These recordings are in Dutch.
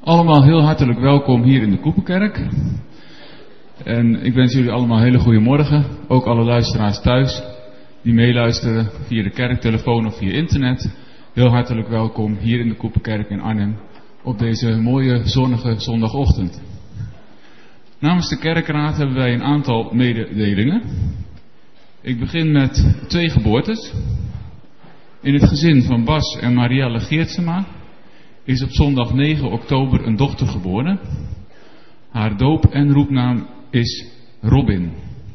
Allemaal heel hartelijk welkom hier in de Koepelkerk. En ik wens jullie allemaal een hele goede morgen. Ook alle luisteraars thuis die meeluisteren via de kerktelefoon of via internet. Heel hartelijk welkom hier in de Koepelkerk in Arnhem op deze mooie zonnige zondagochtend. Namens de kerkraad hebben wij een aantal mededelingen. Ik begin met 2 geboortes. In het gezin van Bas en Marielle Geertsema is op zondag 9 oktober een dochter geboren. Haar doop- en roepnaam is Robin.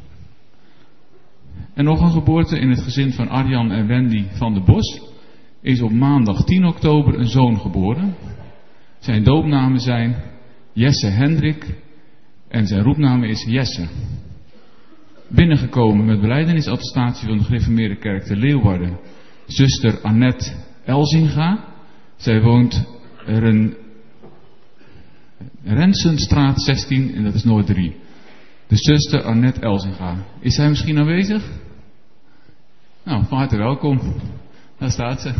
En nog een geboorte in het gezin van Arjan en Wendy van de Bos is op maandag 10 oktober een zoon geboren. Zijn doopnamen zijn Jesse Hendrik en zijn roepnaam is Jesse. Binnengekomen met belijdenis-attestatie van de Gereformeerde Kerk te Leeuwarden, zuster Annette Elzinga. Zij woont Rensenstraat 16 en dat is Noord 3. De zuster Annette Elzinga. Is zij misschien aanwezig? Nou, van harte welkom. Daar staat ze.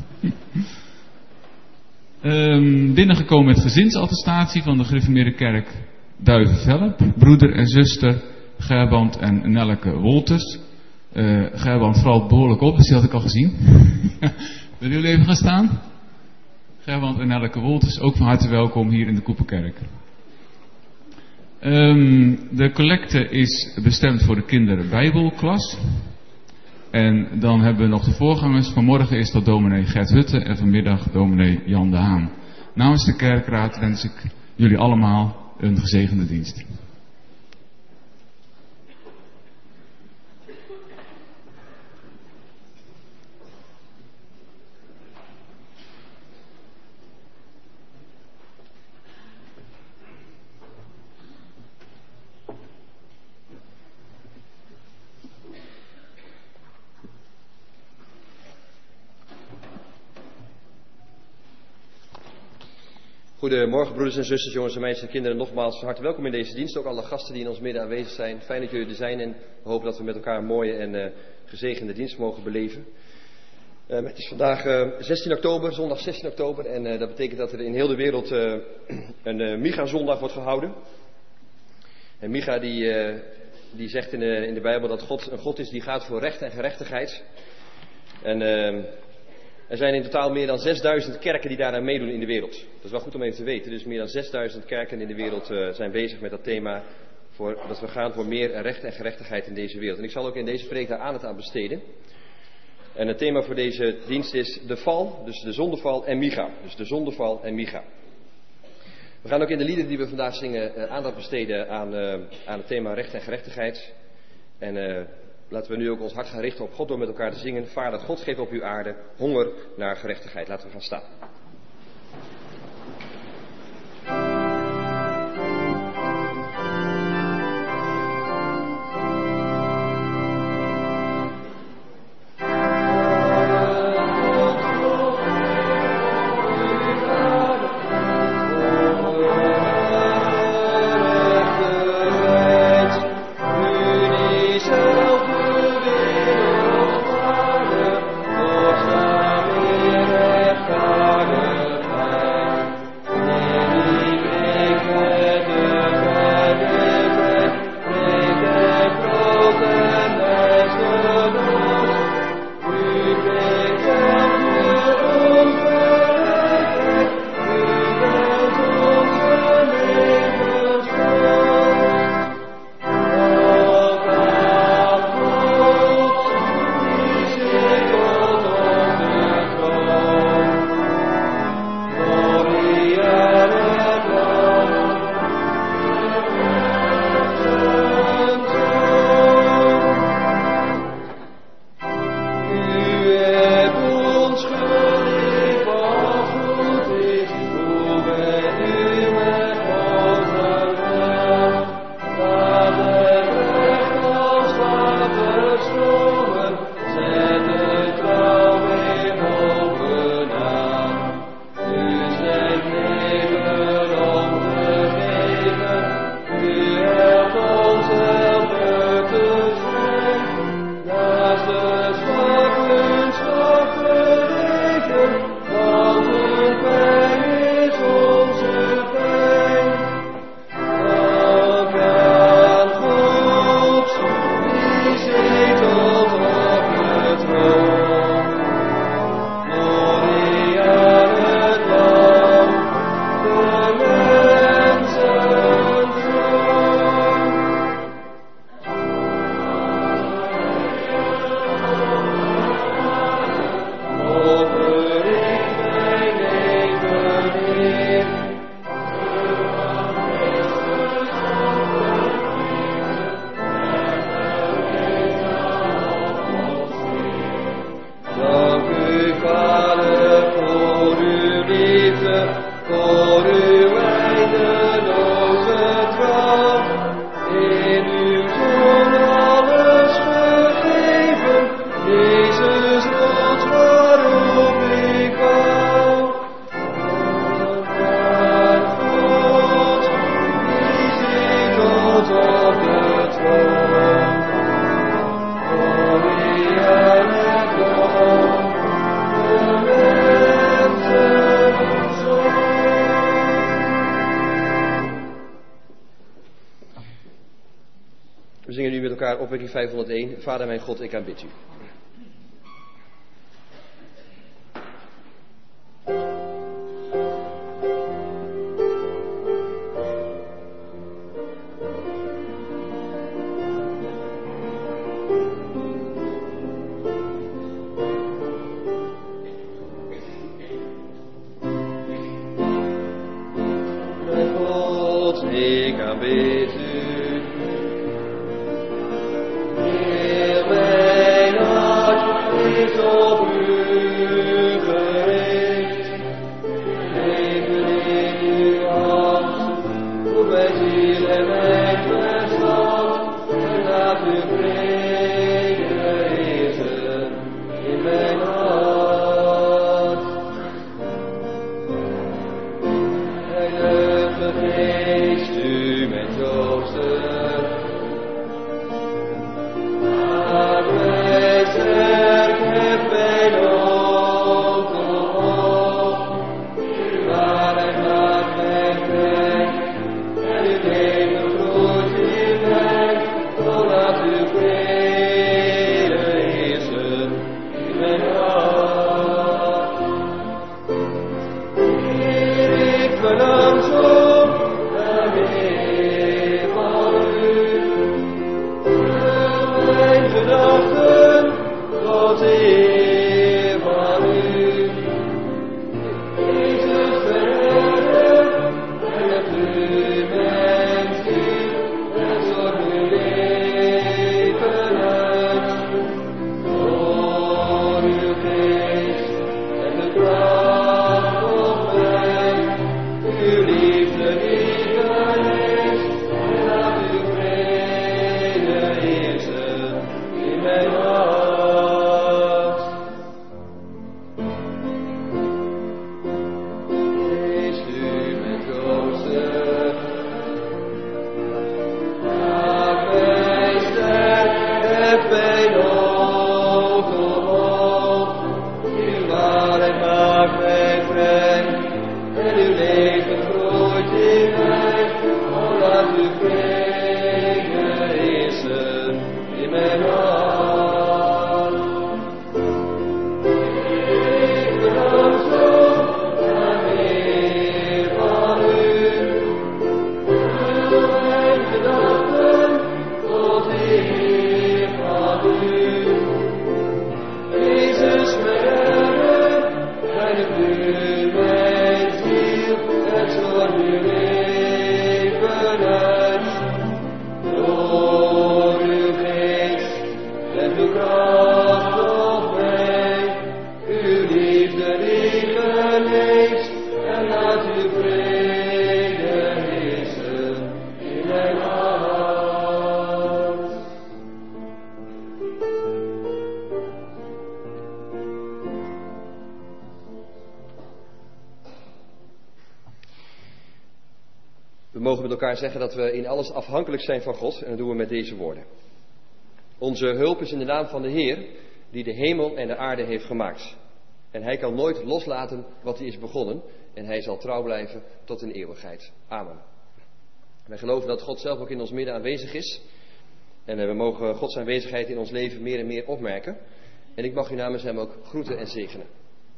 Binnengekomen met gezinsattestatie van de Gereformeerde Kerk Duivenvelp. Broeder en zuster Gerband en Nelleke Wolters. Gerband valt behoorlijk op, dus die had ik al gezien. Willen jullie even gaan staan? Gerband en Nelleke Wolters, ook van harte welkom hier in de Koepelkerk. De collecte is bestemd voor de kinderbijbelklas. En dan hebben we nog de voorgangers. Vanmorgen is dat dominee Gert Hutte en vanmiddag dominee Jan de Haan. Namens de kerkraad wens ik jullie allemaal een gezegende dienst. Goedemorgen broeders en zusters, jongens en meisjes en kinderen. Nogmaals van harte welkom in deze dienst. Ook alle gasten die in ons midden aanwezig zijn. Fijn dat jullie er zijn en we hopen dat we met elkaar een mooie en gezegende dienst mogen beleven. Het is vandaag 16 oktober, zondag 16 oktober. En dat betekent dat er in heel de wereld een Micha-zondag wordt gehouden. En Micha die zegt in de Bijbel dat God een God is die gaat voor recht en gerechtigheid. En er zijn in totaal meer dan 6000 kerken die daaraan meedoen in de wereld. Dat is wel goed om even te weten. Dus meer dan 6000 kerken in de wereld zijn bezig met dat thema. Dat we gaan voor meer recht en gerechtigheid in deze wereld. En ik zal ook in deze preek daar aandacht aan besteden. En het thema voor deze dienst is de val, dus de zondeval en Micha. Dus de zondeval en Micha. We gaan ook in de liederen die we vandaag zingen aandacht besteden aan het thema recht en gerechtigheid. En laten we nu ook ons hart gaan richten op God door met elkaar te zingen. Vader God, geef op uw aarde honger naar gerechtigheid. Laten we gaan staan. Vader, opwekking 501. Vader mijn God, ik aanbid u. We mogen met elkaar zeggen dat we in alles afhankelijk zijn van God en dat doen we met deze woorden. Onze hulp is in de naam van de Heer die de hemel en de aarde heeft gemaakt. En hij kan nooit loslaten wat hij is begonnen en hij zal trouw blijven tot in eeuwigheid. Amen. Wij geloven dat God zelf ook in ons midden aanwezig is. En we mogen Gods aanwezigheid in ons leven meer en meer opmerken. En ik mag u namens hem ook groeten en zegenen.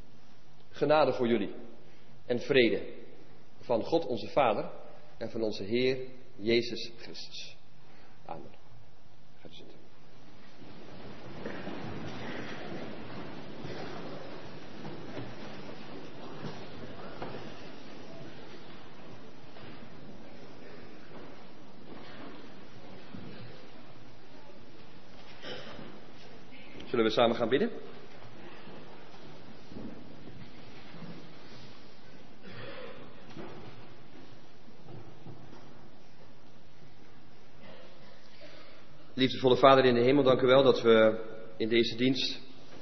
Genade voor jullie en vrede van God onze Vader en van onze Heer Jezus Christus. Amen. Gaat u zitten. Zullen we samen gaan bidden? Liefdevolle Vader in de hemel, dank u wel dat we in deze dienst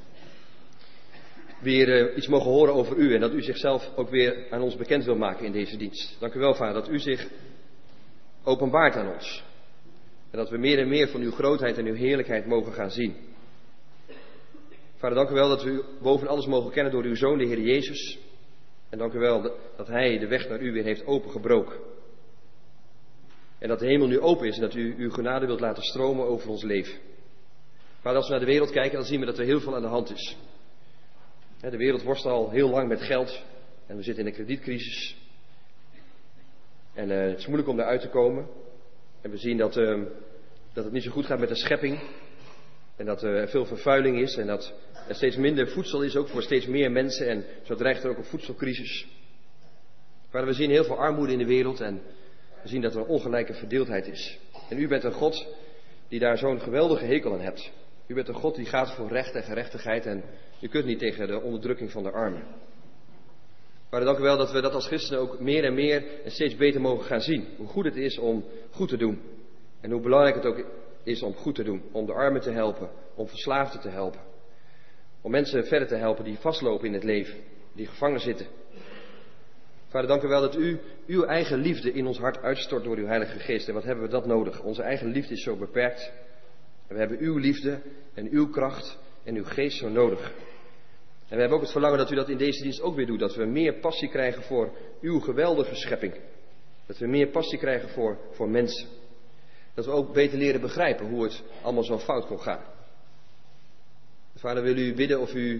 weer iets mogen horen over u en dat u zichzelf ook weer aan ons bekend wil maken in deze dienst. Dank u wel, Vader, dat u zich openbaart aan ons. En dat we meer en meer van uw grootheid en uw heerlijkheid mogen gaan zien. Vader, dank u wel dat we u boven alles mogen kennen door uw Zoon, de Heer Jezus. En dank u wel dat hij de weg naar u weer heeft opengebroken. En dat de hemel nu open is en dat u uw genade wilt laten stromen over ons leven. Maar als we naar de wereld kijken, dan zien we dat er heel veel aan de hand is. De wereld worstelt al heel lang met geld. En we zitten in een kredietcrisis. En het is moeilijk om daaruit te komen. En we zien dat het niet zo goed gaat met de schepping. En dat er veel vervuiling is. En dat er steeds minder voedsel is, ook voor steeds meer mensen. En zo dreigt er ook een voedselcrisis. Maar we zien heel veel armoede in de wereld. En we zien dat er een ongelijke verdeeldheid is. En u bent een God die daar zo'n geweldige hekel aan hebt. U bent een God die gaat voor recht en gerechtigheid. En u kunt niet tegen de onderdrukking van de armen. Maar dank u wel dat we dat als christenen ook meer en meer en steeds beter mogen gaan zien. Hoe goed het is om goed te doen. En hoe belangrijk het ook is om goed te doen. Om de armen te helpen. Om verslaafden te helpen. Om mensen verder te helpen die vastlopen in het leven. Die gevangen zitten. Vader, dank u wel dat u uw eigen liefde in ons hart uitstort door uw Heilige Geest. En wat hebben we dat nodig? Onze eigen liefde is zo beperkt. En we hebben uw liefde en uw kracht en uw geest zo nodig. En we hebben ook het verlangen dat u dat in deze dienst ook weer doet. Dat we meer passie krijgen voor uw geweldige schepping. Dat we meer passie krijgen voor mensen. Dat we ook beter leren begrijpen hoe het allemaal zo fout kon gaan. Vader, wil u bidden of we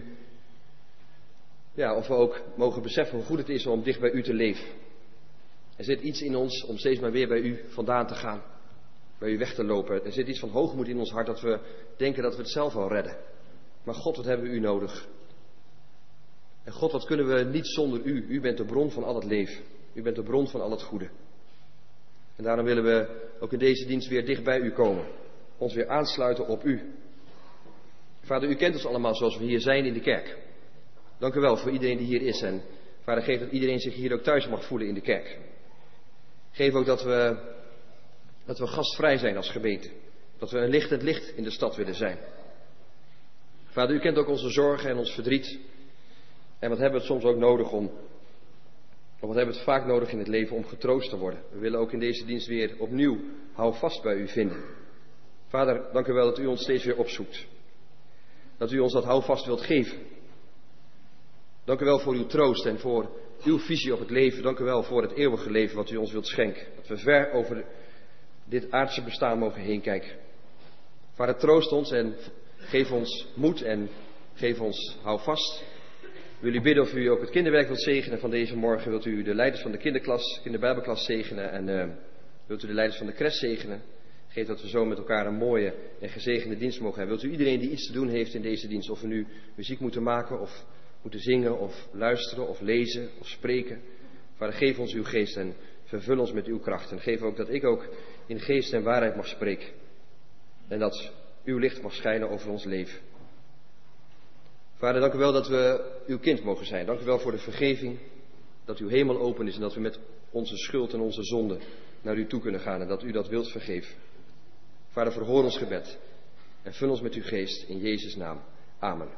ook mogen beseffen hoe goed het is om dicht bij u te leven. Er zit iets in ons om steeds maar weer bij u vandaan te gaan. Bij u weg te lopen. Er zit iets van hoogmoed in ons hart dat we denken dat we het zelf al redden. Maar God, wat hebben we u nodig? En God, wat kunnen we niet zonder u? U bent de bron van al het leven. U bent de bron van al het goede. En daarom willen we ook in deze dienst weer dicht bij u komen. Ons weer aansluiten op u. Vader, u kent ons allemaal zoals we hier zijn in de kerk. Dank u wel voor iedereen die hier is. En Vader, geef dat iedereen zich hier ook thuis mag voelen in de kerk. Geef ook dat we gastvrij zijn als gemeente. Dat we een lichtend licht in de stad willen zijn. Vader, u kent ook onze zorgen en ons verdriet. En wat hebben we het soms ook nodig wat hebben we het vaak nodig in het leven om getroost te worden. We willen ook in deze dienst weer opnieuw houvast bij u vinden. Vader, dank u wel dat u ons steeds weer opzoekt. Dat u ons dat houvast wilt geven. Dank u wel voor uw troost en voor uw visie op het leven. Dank u wel voor het eeuwige leven wat u ons wilt schenken. Dat we ver over dit aardse bestaan mogen heen kijken. Vader, troost ons en geef ons moed en geef ons houvast. Wil u bidden of u ook het kinderwerk wilt zegenen van deze morgen. Wilt u de leiders van de kinderbijbelklas zegenen en wilt u de leiders van de cres zegenen. Geef dat we zo met elkaar een mooie en gezegende dienst mogen hebben. Wilt u iedereen die iets te doen heeft in deze dienst, of we nu muziek moeten maken of moeten zingen of luisteren of lezen of spreken. Vader, geef ons uw geest en vervul ons met uw kracht. En geef ook dat ik ook in geest en waarheid mag spreken. En dat uw licht mag schijnen over ons leven. Vader, dank u wel dat we uw kind mogen zijn. Dank u wel voor de vergeving. Dat uw hemel open is en dat we met onze schuld en onze zonde naar u toe kunnen gaan. En dat u dat wilt vergeven. Vader, verhoor ons gebed. En vul ons met uw geest in Jezus' naam. Amen.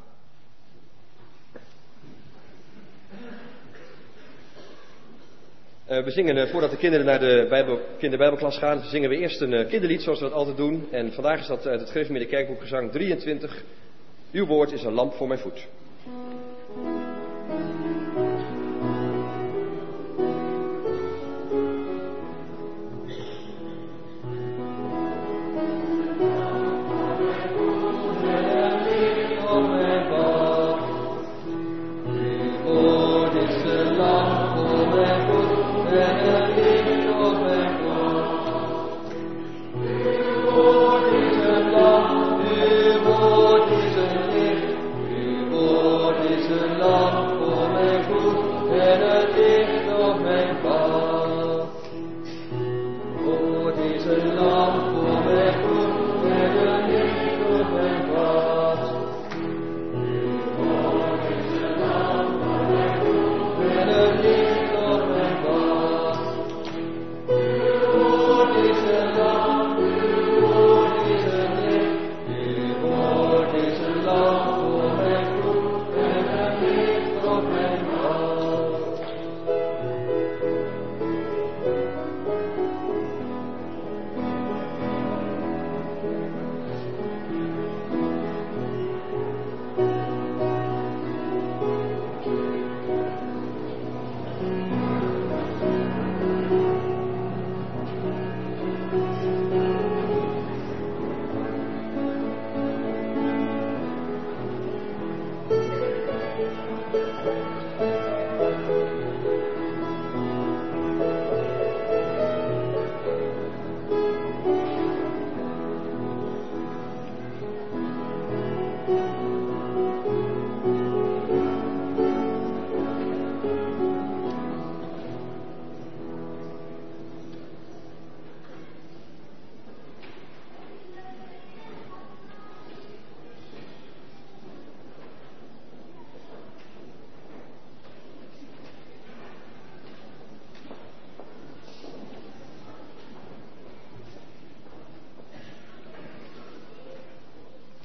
We zingen, voordat de kinderen naar de kinderbijbelklas gaan, zingen we eerst een kinderlied zoals we dat altijd doen. En vandaag is dat uit het Gereformeerde Kerkboek gezang 23. Uw woord is een lamp voor mijn voet.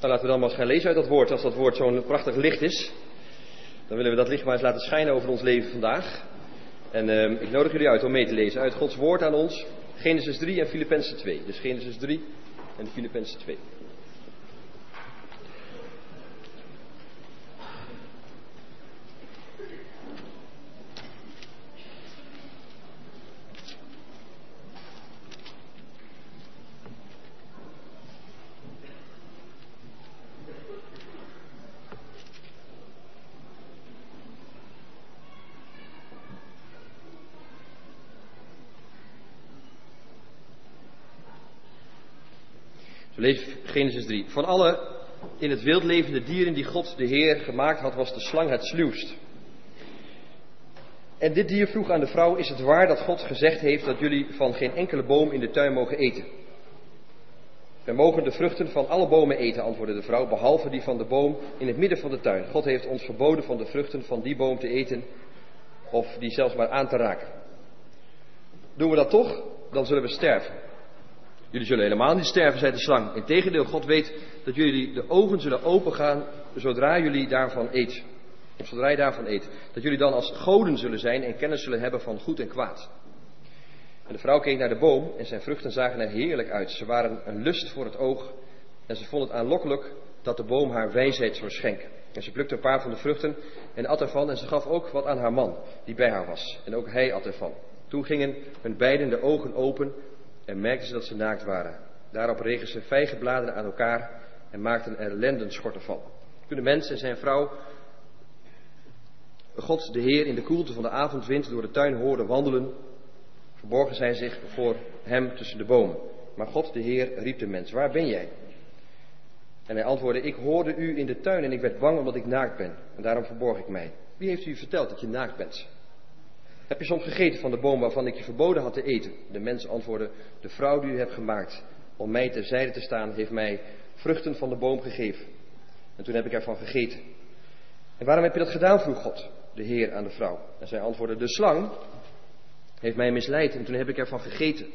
laten we dan maar eens gaan lezen uit dat woord. Als dat woord zo'n prachtig licht is, dan willen we dat licht maar eens laten schijnen over ons leven vandaag. En ik nodig jullie uit om mee te lezen uit Gods woord aan ons. Genesis 3 en Filippenzen 2. Dus Genesis 3 en Filippenzen 2. Zo lees Genesis 3. Van alle in het wild levende dieren die God de Heer gemaakt had, was de slang het sluwst. En dit dier vroeg aan de vrouw: is het waar dat God gezegd heeft dat jullie van geen enkele boom in de tuin mogen eten? Wij mogen de vruchten van alle bomen eten, antwoordde de vrouw, behalve die van de boom in het midden van de tuin. God heeft ons verboden van de vruchten van die boom te eten, of die zelfs maar aan te raken. Doen we dat toch, dan zullen we sterven. Jullie zullen helemaal niet sterven, zei de slang. Integendeel, God weet dat jullie de ogen zullen opengaan zodra je daarvan eet. Dat jullie dan als goden zullen zijn en kennis zullen hebben van goed en kwaad. En de vrouw keek naar de boom en zijn vruchten zagen er heerlijk uit. Ze waren een lust voor het oog en ze vond het aanlokkelijk dat de boom haar wijsheid zou schenken. En ze plukte een paar van de vruchten en at ervan en ze gaf ook wat aan haar man die bij haar was. En ook hij at ervan. Toen gingen hun beiden de ogen open en merkten ze dat ze naakt waren. Daarop regen ze vijgenbladeren aan elkaar en maakten er lendenschorten van. Toen de mens en zijn vrouw God de Heer in de koelte van de avondwind door de tuin hoorden wandelen, verborgen zij zich voor hem tussen de bomen. Maar God de Heer riep de mens: waar ben jij? En hij antwoordde: ik hoorde u in de tuin en ik werd bang omdat ik naakt ben. En daarom verborg ik mij. Wie heeft u verteld dat je naakt bent? Heb je soms gegeten van de boom waarvan ik je verboden had te eten? De mens antwoordde: de vrouw die u hebt gemaakt om mij terzijde te staan, heeft mij vruchten van de boom gegeven. En toen heb ik ervan gegeten. En waarom heb je dat gedaan? Vroeg God de Heer aan de vrouw. En zij antwoordde: de slang heeft mij misleid en toen heb ik ervan gegeten.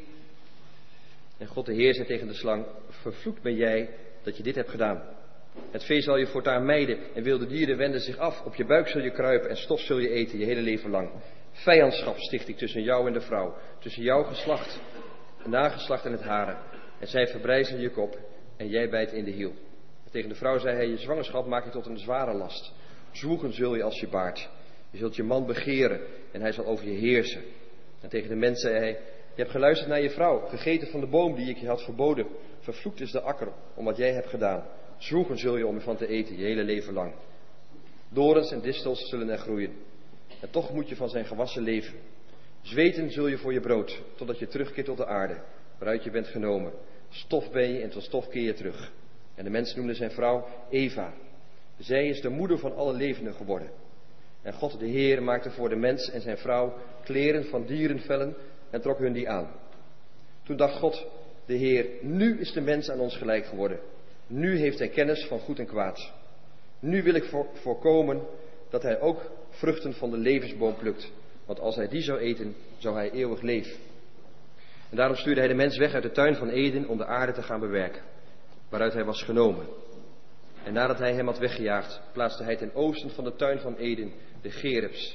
En God de Heer zei tegen de slang: vervloekt ben jij dat je dit hebt gedaan. Het vee zal je voortaan mijden en wilde dieren wenden zich af. Op je buik zul je kruipen en stof zul je eten je hele leven lang. Vijandschap sticht ik tussen jou en de vrouw, tussen jouw geslacht, het nageslacht en het hare. En zij verbrijzen je kop en jij bijt in de hiel. En tegen de vrouw zei hij: je zwangerschap maak je tot een zware last. Zwoegen zul je als je baart. Je zult je man begeren en hij zal over je heersen. En tegen de mens zei hij: je hebt geluisterd naar je vrouw, gegeten van de boom die ik je had verboden. Vervloekt is de akker om wat jij hebt gedaan. Zwoegen zul je om ervan te eten je hele leven lang. Dorens en distels zullen er groeien. En toch moet je van zijn gewassen leven. Zweten zul je voor je brood, totdat je terugkeert tot de aarde, waaruit je bent genomen. Stof ben je en tot stof keer je terug. En de mens noemde zijn vrouw Eva. Zij is de moeder van alle levenden geworden. En God de Heer maakte voor de mens en zijn vrouw kleren van dierenvellen en trok hun die aan. Toen dacht God de Heer: nu is de mens aan ons gelijk geworden. Nu heeft hij kennis van goed en kwaad. Nu wil ik voorkomen dat hij ook vruchten van de levensboom plukt. Want als hij die zou eten, zou hij eeuwig leven. En daarom stuurde hij de mens weg uit de tuin van Eden om de aarde te gaan bewerken, waaruit hij was genomen. En nadat hij hem had weggejaagd, plaatste hij ten oosten van de tuin van Eden de gerubs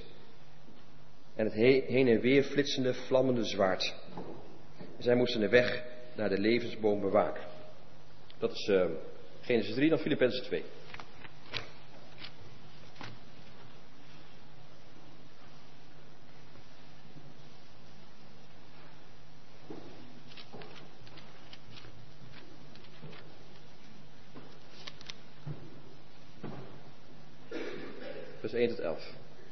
en het heen en weer flitsende, vlammende zwaard. En zij moesten de weg naar de levensboom bewaken. Dat is Genesis 3, dan Filippenzen 2. Vers 1 tot 11.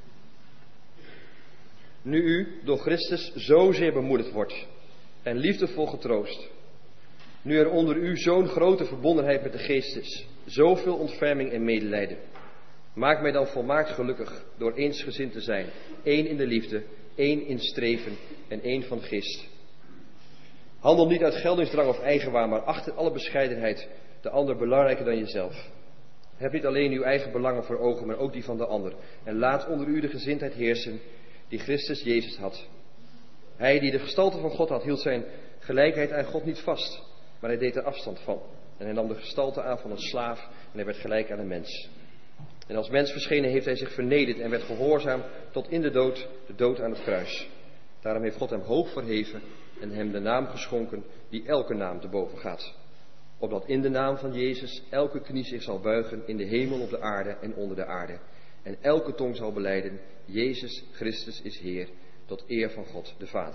Nu u door Christus zozeer bemoedigd wordt en liefdevol getroost. Nu er onder u zo'n grote verbondenheid met de geest is, zoveel ontferming en medelijden. Maak mij dan volmaakt gelukkig door eensgezind te zijn, één in de liefde, één in streven en één van geest. Handel niet uit geldingsdrang of eigenwaan, maar acht in alle bescheidenheid de ander belangrijker dan jezelf. Heb niet alleen uw eigen belangen voor ogen, maar ook die van de ander. En laat onder u de gezindheid heersen die Christus Jezus had. Hij die de gestalte van God had, hield zijn gelijkheid aan God niet vast, maar hij deed er afstand van. En hij nam de gestalte aan van een slaaf en hij werd gelijk aan een mens. En als mens verschenen heeft hij zich vernederd en werd gehoorzaam tot in de dood aan het kruis. Daarom heeft God hem hoog verheven en hem de naam geschonken die elke naam te boven gaat. Opdat in de naam van Jezus elke knie zich zal buigen in de hemel, op de aarde en onder de aarde. En elke tong zal belijden, Jezus Christus is Heer, tot eer van God de Vader.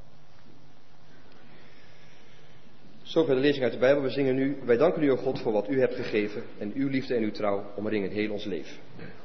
Zover de lezing uit de Bijbel. We zingen nu: wij danken u, o God, voor wat u hebt gegeven en uw liefde en uw trouw omringen heel ons leven.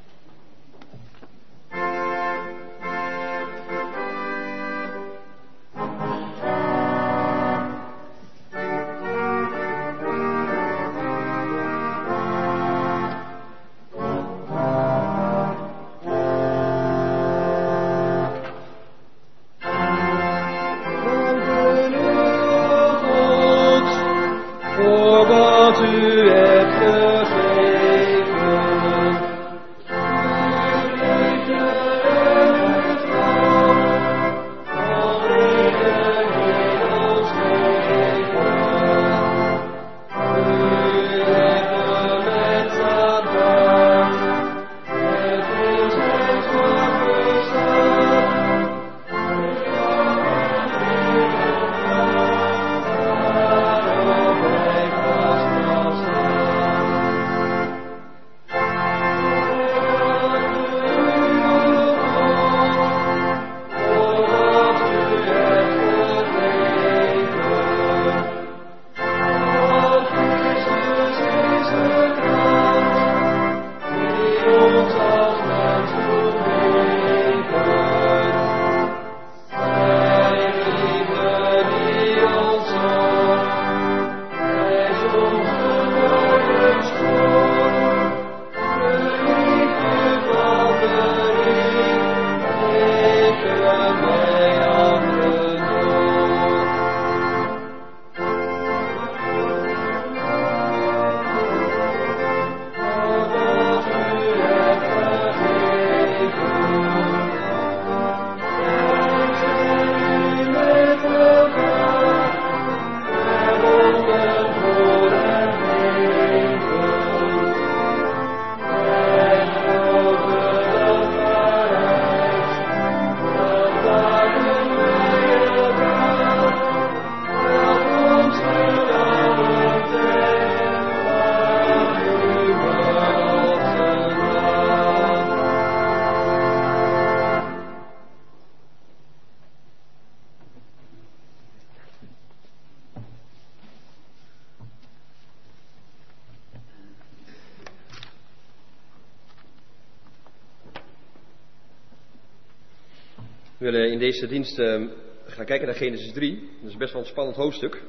We willen in deze dienst gaan kijken naar Genesis 3. Dat is best wel een spannend hoofdstuk.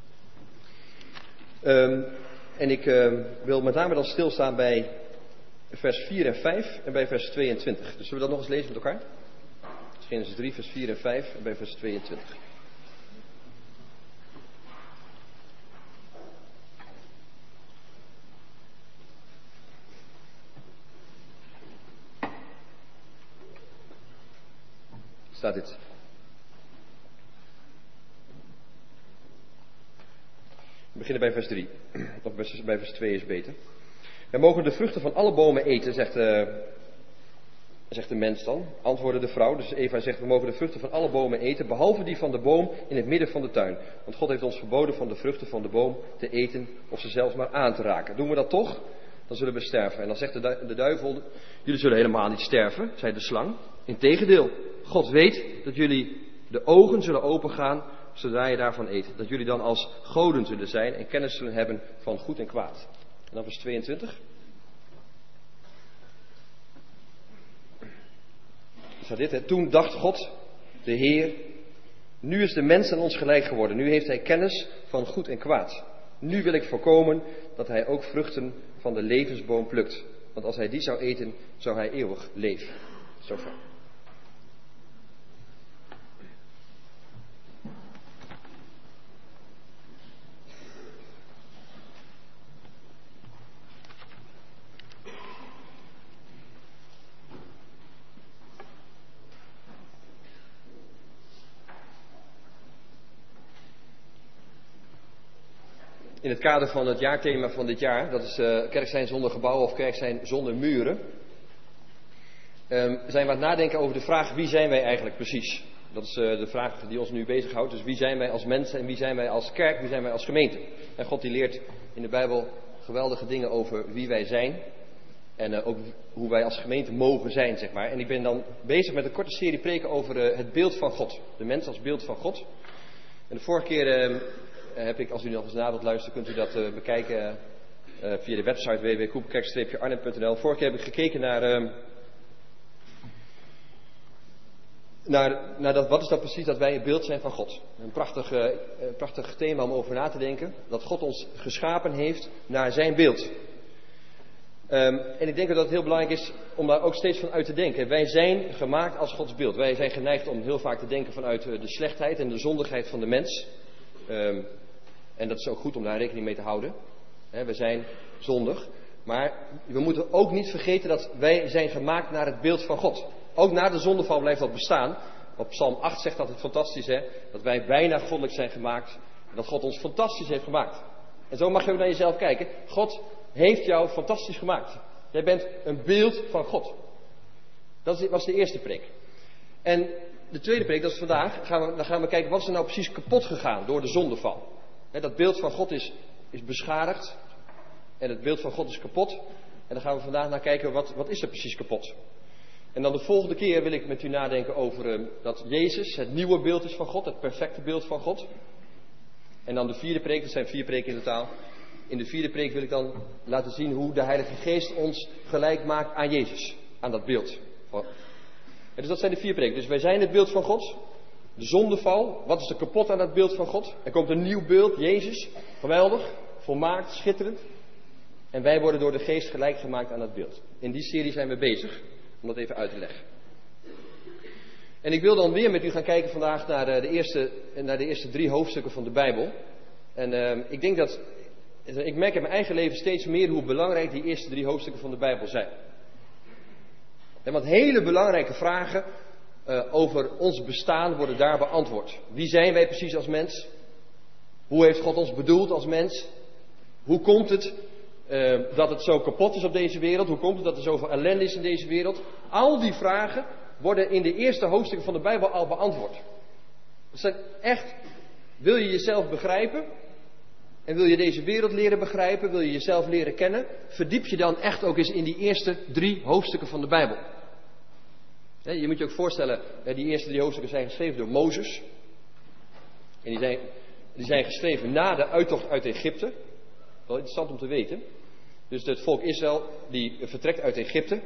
En ik wil met name dan stilstaan bij vers 4 en 5 en bij vers 22. Dus zullen we dat nog eens lezen met elkaar? Genesis 3, vers 4 en 5 en bij vers 22. Staat dit. We beginnen bij vers 3. Of bij vers 2 is beter. Wij mogen de vruchten van alle bomen eten, zegt de mens dan. Antwoordde de vrouw. Dus Eva zegt, we mogen de vruchten van alle bomen eten, behalve die van de boom in het midden van de tuin. Want God heeft ons verboden van de vruchten van de boom te eten, of ze zelfs maar aan te raken. Doen we dat toch, dan zullen we sterven. En dan zegt de duivel, jullie zullen helemaal niet sterven, zei de slang. Integendeel, God weet dat jullie de ogen zullen opengaan zodra je daarvan eet. Dat jullie dan als goden zullen zijn en kennis zullen hebben van goed en kwaad. En dan vers 22. Staat dit, hè? Toen dacht God, de Heer, nu is de mens aan ons gelijk geworden. Nu heeft hij kennis van goed en kwaad. Nu wil ik voorkomen dat hij ook vruchten van de levensboom plukt. Want als hij die zou eten, zou hij eeuwig leven. Zover. in het kader van het jaarthema van dit jaar, dat is kerk zijn zonder gebouwen of kerk zijn zonder muren, zijn we aan het nadenken over de vraag: wie zijn wij eigenlijk precies? Dat is de vraag die ons nu bezighoudt. Dus wie zijn wij als mensen en wie zijn wij als kerk, wie zijn wij als gemeente? En God die leert in de Bijbel geweldige dingen over wie wij zijn. En ook hoe wij als gemeente mogen zijn, zeg maar. En ik ben dan bezig met een korte serie preken over het beeld van God. De mens als beeld van God. En de vorige keer heb ik, als u nog eens na wilt luisteren, kunt u dat bekijken via de website www.koeperkerk-arnhem.nl. Vorige keer heb ik gekeken naar dat, wat is dat precies dat wij het beeld zijn van God. Een prachtig thema om over na te denken. Dat God ons geschapen heeft naar zijn beeld. En ik denk dat het heel belangrijk is om daar ook steeds van uit te denken. Wij zijn gemaakt als Gods beeld. Wij zijn geneigd om heel vaak te denken vanuit de slechtheid en de zondigheid van de mens. En dat is ook goed om daar rekening mee te houden. We zijn zondig. Maar we moeten ook niet vergeten dat wij zijn gemaakt naar het beeld van God. Ook na de zondeval blijft dat bestaan. Want Psalm 8 zegt dat het fantastisch is, dat wij bijna goddelijk zijn gemaakt. En dat God ons fantastisch heeft gemaakt. En zo mag je ook naar jezelf kijken. God heeft jou fantastisch gemaakt. Jij bent een beeld van God. Dat was de eerste preek. En de tweede preek, dat is vandaag, dan gaan we kijken wat is er nou precies kapot gegaan door de zondeval. Dat beeld van God is beschadigd. En het beeld van God is kapot. En dan gaan we vandaag naar kijken wat is er precies kapot. En dan de volgende keer wil ik met u nadenken over dat Jezus het nieuwe beeld is van God. Het perfecte beeld van God. En dan de vierde preek, dat zijn 4 preken in totaal. In de vierde preek wil ik dan laten zien hoe de Heilige Geest ons gelijk maakt aan Jezus. Aan dat beeld. En dus dat zijn de 4 preken. Dus wij zijn het beeld van God. De zondeval. Wat is er kapot aan dat beeld van God? Er komt een nieuw beeld, Jezus. Geweldig. Volmaakt. Schitterend. En wij worden door de Geest gelijk gemaakt aan dat beeld. In die serie zijn we bezig. Om dat even uit te leggen. En ik wil dan weer met u gaan kijken vandaag naar de eerste 3 hoofdstukken van de Bijbel. En ik merk in mijn eigen leven steeds meer hoe belangrijk die eerste 3 hoofdstukken van de Bijbel zijn. En wat hele belangrijke vragen over ons bestaan worden daar beantwoord. Wie zijn wij precies als mens? Hoe heeft God ons bedoeld als mens? Hoe komt het dat het zo kapot is op deze wereld? Hoe komt het dat er zoveel ellende is in deze wereld? Al die vragen worden in de eerste hoofdstukken van de Bijbel al beantwoord. Dat zijn echt, wil je jezelf begrijpen? En wil je deze wereld leren begrijpen? Wil je jezelf leren kennen? Verdiep je dan echt ook eens in die eerste 3 hoofdstukken van de Bijbel. Je moet je ook voorstellen, die eerste 3 hoofdstukken zijn geschreven door Mozes. En die zijn geschreven na de uittocht uit Egypte. Wel interessant om te weten. Dus het volk Israël die vertrekt uit Egypte.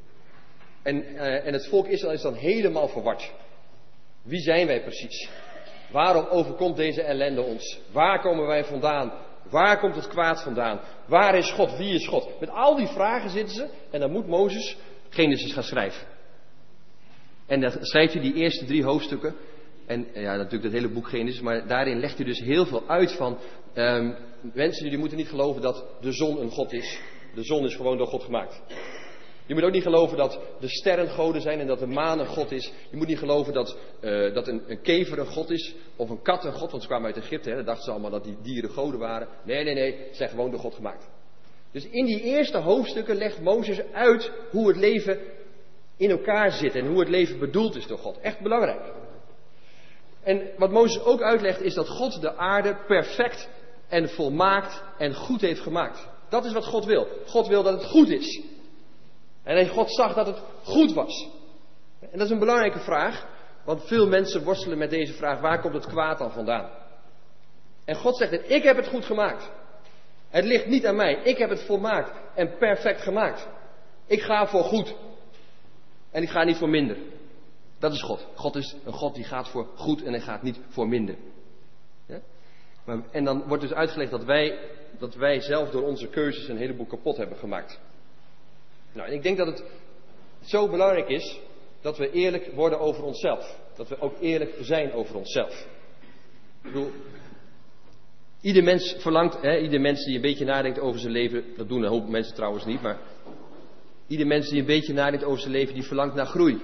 En het volk Israël is dan helemaal verward. Wie zijn wij precies? Waarom overkomt deze ellende ons? Waar komen wij vandaan? Waar komt het kwaad vandaan? Waar is God? Wie is God? Met al die vragen zitten ze en dan moet Mozes Genesis gaan schrijven. En dan schrijft hij die eerste 3 hoofdstukken. En ja, natuurlijk het hele boek Genesis, maar daarin legt hij dus heel veel uit van... mensen, jullie moeten niet geloven dat de zon een god is. De zon is gewoon door God gemaakt. Je moet ook niet geloven dat de sterren goden zijn en dat de maan een god is. Je moet niet geloven dat een kever een god is of een kat een god. Want ze kwamen uit Egypte, dan dachten ze allemaal dat die dieren goden waren. Nee, ze zijn gewoon door God gemaakt. Dus in die eerste hoofdstukken legt Mozes uit hoe het leven in elkaar zit en hoe het leven bedoeld is door God. Echt belangrijk. En wat Mozes ook uitlegt is dat God de aarde perfect en volmaakt en goed heeft gemaakt. Dat is wat God wil. God wil dat het goed is. En God zag dat het goed was. En dat is een belangrijke vraag. Want veel mensen worstelen met deze vraag. Waar komt het kwaad dan vandaan? En God zegt, ik heb het goed gemaakt. Het ligt niet aan mij. Ik heb het volmaakt en perfect gemaakt. Ik ga voor goed. En ik ga niet voor minder. Dat is God. God is een God die gaat voor goed en hij gaat niet voor minder. Ja? En dan wordt dus uitgelegd dat wij zelf door onze keuzes een heleboel kapot hebben gemaakt. Nou, en ik denk dat het zo belangrijk is dat we eerlijk worden over onszelf. Dat we ook eerlijk zijn over onszelf. Ik bedoel, ieder mens verlangt, ieder mens die een beetje nadenkt over zijn leven, dat doen een hoop mensen trouwens niet, maar ieder mens die een beetje nadenkt over zijn leven, die verlangt naar groei.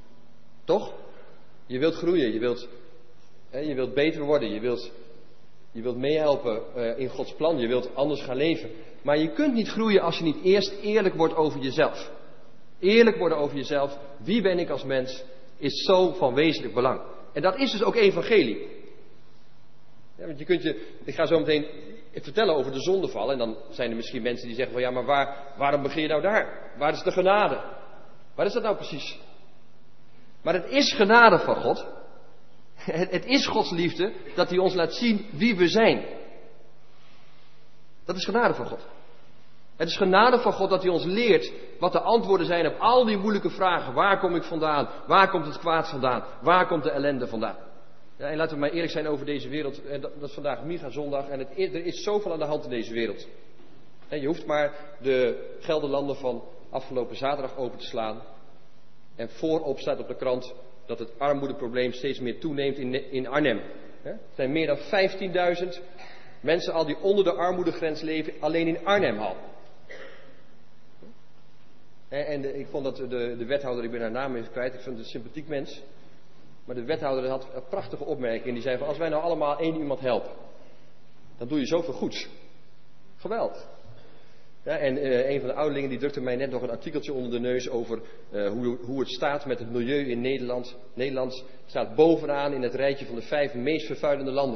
Toch? Je wilt groeien, je wilt beter worden, je wilt Je wilt meehelpen in Gods plan. Je wilt anders gaan leven. Maar je kunt niet groeien als je niet eerst eerlijk wordt over jezelf. Eerlijk worden over jezelf. Wie ben ik als mens? Is zo van wezenlijk belang. En dat is dus ook evangelie. Ja, want ik ga zo meteen vertellen over de zondeval. En dan zijn er misschien mensen die zeggen van ja, maar waarom begin je nou daar? Waar is de genade? Waar is dat nou precies? Maar het is genade van God. Het is Gods liefde dat hij ons laat zien wie we zijn. Dat is genade van God. Het is genade van God dat hij ons leert wat de antwoorden zijn op al die moeilijke vragen. Waar kom ik vandaan? Waar komt het kwaad vandaan? Waar komt de ellende vandaan? Ja, en laten we maar eerlijk zijn over deze wereld. Dat is vandaag Miga-zondag en er is zoveel aan de hand in deze wereld. Je hoeft maar de Gelderlander van afgelopen zaterdag open te slaan. En voorop staat op de krant dat het armoedeprobleem steeds meer toeneemt in Arnhem. Er zijn meer dan 15.000 mensen al die onder de armoedegrens leven, alleen in Arnhem al. En ik vond dat de wethouder, ik ben haar naam even kwijt, ik vind het een sympathiek mens. Maar de wethouder had een prachtige opmerking. Die zei van als wij nou allemaal één iemand helpen, dan doe je zoveel goeds. Geweldig. Ja, en een van de ouderlingen die drukte mij net nog een artikeltje onder de neus over hoe het staat met het milieu in Nederland. Nederland staat bovenaan in het rijtje van de 5 meest vervuilende landen.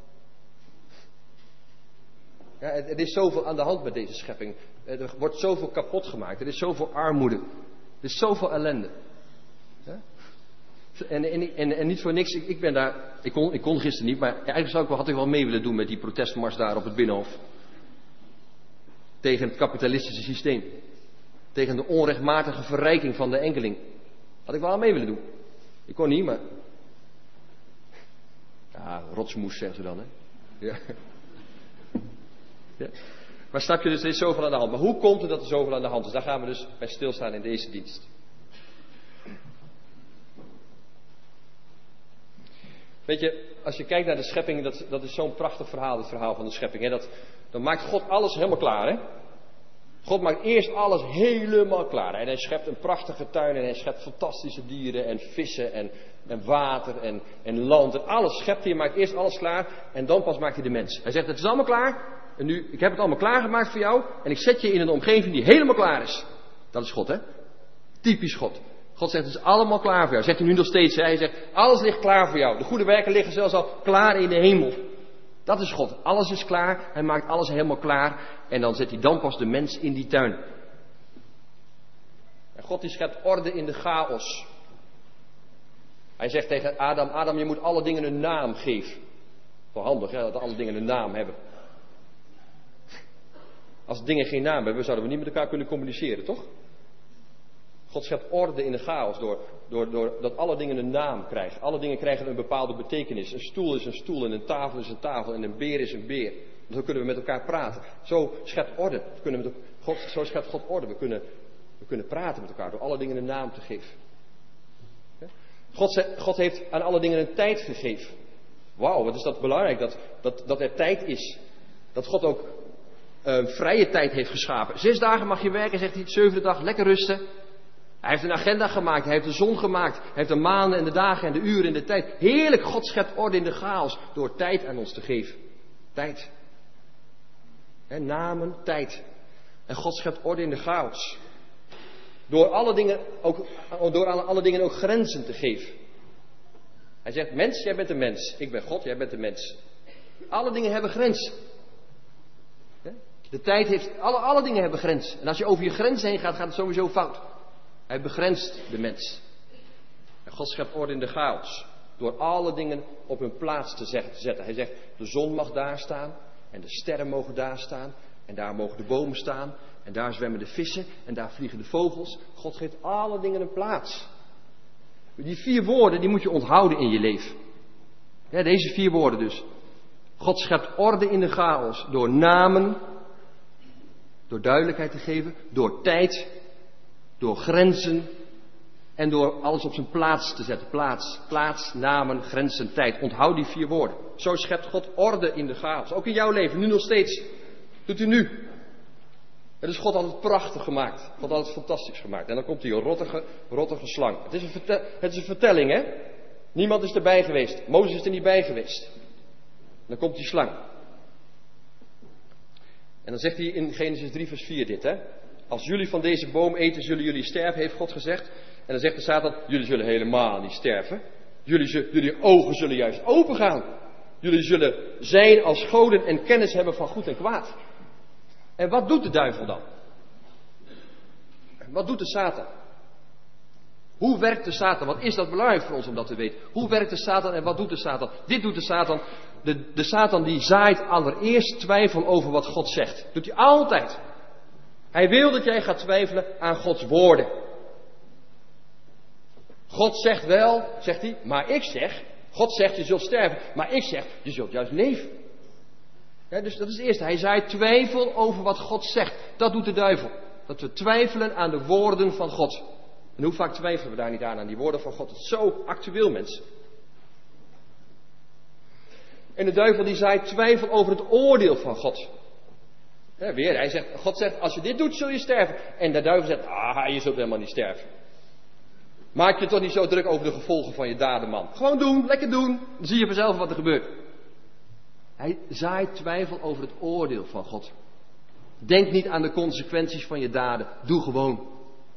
Ja, er is zoveel aan de hand met deze schepping. Er wordt zoveel kapot gemaakt. Er is zoveel armoede. Er is zoveel ellende. Ja? En niet voor niks. Ik kon gisteren niet, maar eigenlijk had ik wel mee willen doen met die protestmars daar op het Binnenhof. Tegen het kapitalistische systeem. Tegen de onrechtmatige verrijking van de enkeling. Had ik wel aan mee willen doen. Ik kon niet, maar... Ja, rotsmoes zeggen ze dan, hè. Ja. Ja. Maar snap je, dus er is zoveel aan de hand. Maar hoe komt het dat er zoveel aan de hand is? Daar gaan we dus bij stilstaan in deze dienst. Weet je, als je kijkt naar de schepping, dat is zo'n prachtig verhaal, het verhaal van de schepping. Hè? Dan maakt God alles helemaal klaar, hè? God maakt eerst alles helemaal klaar. En hij schept een prachtige tuin en hij schept fantastische dieren en vissen en water en land. En alles schept hij, maakt eerst alles klaar en dan pas maakt hij de mens. Hij zegt, het is allemaal klaar en nu, ik heb het allemaal klaargemaakt voor jou en ik zet je in een omgeving die helemaal klaar is. Dat is God, hè? Typisch God. God zegt, het is allemaal klaar voor jou. Zegt hij nu nog steeds, hè? Hij zegt, alles ligt klaar voor jou. De goede werken liggen zelfs al klaar in de hemel. Dat is God. Alles is klaar. Hij maakt alles helemaal klaar. En dan zet hij dan pas de mens in die tuin. En God die schept orde in de chaos. Hij zegt tegen Adam, Adam, je moet alle dingen een naam geven. Wel handig, hè, dat alle dingen een naam hebben. Als dingen geen naam hebben, zouden we niet met elkaar kunnen communiceren, toch? God schept orde in de chaos door dat alle dingen een naam krijgen. Alle dingen krijgen een bepaalde betekenis. Een stoel is een stoel en een tafel is een tafel en een beer is een beer. Zo kunnen we met elkaar praten. Zo schept orde. Zo schept God orde. We kunnen praten met elkaar door alle dingen een naam te geven. God heeft aan alle dingen een tijd gegeven. Wauw, wat is dat belangrijk dat er tijd is. Dat God ook vrije tijd heeft geschapen. 6 dagen mag je werken, zegt hij, 7e dag lekker rusten. Hij heeft een agenda gemaakt, hij heeft de zon gemaakt, hij heeft de maanden en de dagen en de uren en de tijd. Heerlijk, God schept orde in de chaos door tijd aan ons te geven. Tijd. Namen, tijd. En God schept orde in de chaos. Door aan alle dingen ook grenzen te geven. Hij zegt, mens, jij bent een mens. Ik ben God, jij bent een mens. Alle dingen hebben grens. De tijd heeft, alle dingen hebben grens. En als je over je grens heen gaat, gaat het sowieso fout. Hij begrenst de mens. En God schept orde in de chaos. Door alle dingen op hun plaats te zetten. Hij zegt, de zon mag daar staan. En de sterren mogen daar staan. En daar mogen de bomen staan. En daar zwemmen de vissen. En daar vliegen de vogels. God geeft alle dingen een plaats. Die 4 woorden, die moet je onthouden in je leven. Ja, deze 4 woorden dus. God schept orde in de chaos. Door namen. Door duidelijkheid te geven. Door tijd. Door grenzen en door alles op zijn plaats te zetten. Plaats, namen, grenzen, tijd. Onthoud die 4 woorden. Zo schept God orde in de chaos. Ook in jouw leven, nu nog steeds. Doet u nu. Het is God altijd prachtig gemaakt. God altijd fantastisch gemaakt. En dan komt die rottige slang. Het is een vertelling, hè. Niemand is erbij geweest. Mozes is er niet bij geweest. Dan komt die slang. En dan zegt hij in Genesis 3 vers 4 dit, hè. Als jullie van deze boom eten, zullen jullie sterven, heeft God gezegd. En dan zegt de Satan, jullie zullen helemaal niet sterven. Jullie ogen zullen juist open gaan. Jullie zullen zijn als goden en kennis hebben van goed en kwaad. En wat doet de duivel dan? Wat doet de Satan? Hoe werkt de Satan? Wat is dat belangrijk voor ons om dat te weten? Hoe werkt de Satan en wat doet de Satan? Dit doet de Satan. De Satan die zaait allereerst twijfel over wat God zegt. Dat doet hij altijd. Hij wil dat jij gaat twijfelen aan Gods woorden. God zegt wel, zegt hij, maar ik zeg. God zegt je zult sterven, maar ik zeg je zult juist leven. Ja, dus dat is het eerste. Hij zaait twijfel over wat God zegt. Dat doet de duivel. Dat we twijfelen aan de woorden van God. En hoe vaak twijfelen we daar niet aan die woorden van God? Het is zo actueel, mensen. En de duivel die zaait twijfel over het oordeel van God. Ja, weer, God zegt, als je dit doet, zul je sterven. En de duivel zegt, je zult helemaal niet sterven. Maak je toch niet zo druk over de gevolgen van je daden, man. Gewoon doen, lekker doen. Dan zie je vanzelf wat er gebeurt. Hij zaait twijfel over het oordeel van God. Denk niet aan de consequenties van je daden. Doe gewoon.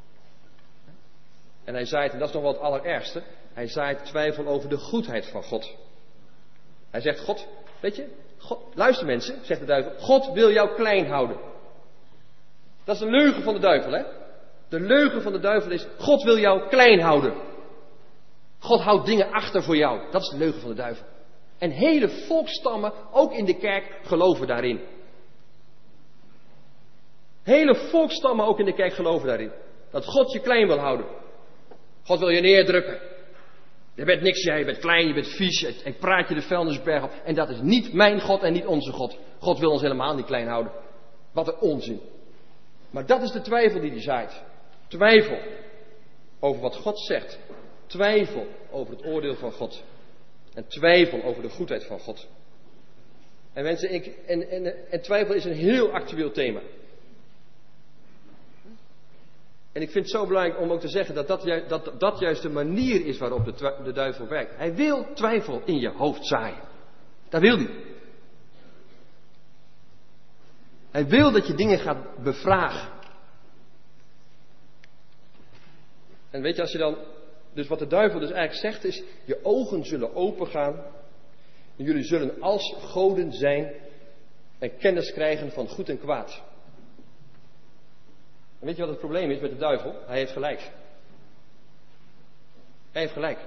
En hij zaait, en dat is nog wel het allerergste, hij zaait twijfel over de goedheid van God. Hij zegt, God, weet je, luister mensen, zegt de duivel, God wil jou klein houden. Dat is de leugen van de duivel, hè. De leugen van de duivel is, God wil jou klein houden. God houdt dingen achter voor jou. Dat is de leugen van de duivel. En hele volksstammen, ook in de kerk, geloven daarin. Hele volksstammen, ook in de kerk, geloven daarin. Dat God je klein wil houden. God wil je neerdrukken. Je bent niks, jij bent klein, je bent vies. Ik praat je de vuilnisberg op. En dat is niet mijn God en niet onze God. God wil ons helemaal niet klein houden. Wat een onzin. Maar dat is de twijfel die hij zaait. Twijfel over wat God zegt. Twijfel over het oordeel van God. En twijfel over de goedheid van God. En mensen, en twijfel is een heel actueel thema. En ik vind het zo belangrijk om ook te zeggen dat juist de manier is waarop de duivel werkt. Hij wil twijfel in je hoofd zaaien. Dat wil hij. Hij wil dat je dingen gaat bevragen. En weet je, als je dan, dus wat de duivel dus eigenlijk zegt is, je ogen zullen opengaan. En jullie zullen als goden zijn en kennis krijgen van goed en kwaad. En weet je wat het probleem is met de duivel? Hij heeft gelijk. Hij heeft gelijk.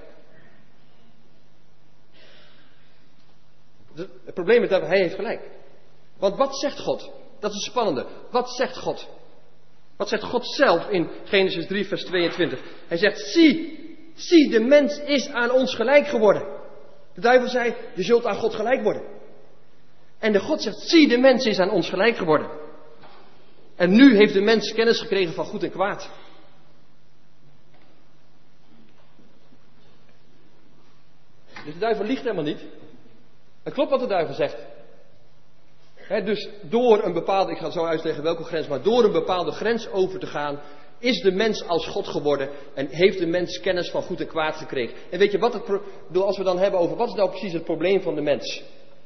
Het probleem met de duivel, hij heeft gelijk. Want wat zegt God? Dat is het spannende. Wat zegt God? Wat zegt God zelf in Genesis 3 vers 22? Hij zegt, zie, de mens is aan ons gelijk geworden. De duivel zei, je zult aan God gelijk worden. En de God zegt, zie, de mens is aan ons gelijk geworden. En nu heeft de mens kennis gekregen van goed en kwaad. Dus de duivel liegt helemaal niet. Het klopt wat de duivel zegt. Dus door een bepaalde, ik ga het zo uitleggen welke grens, maar door een bepaalde grens over te gaan, is de mens als God geworden en heeft de mens kennis van goed en kwaad gekregen. En weet je wat als we dan hebben over wat is nou precies het probleem van de mens?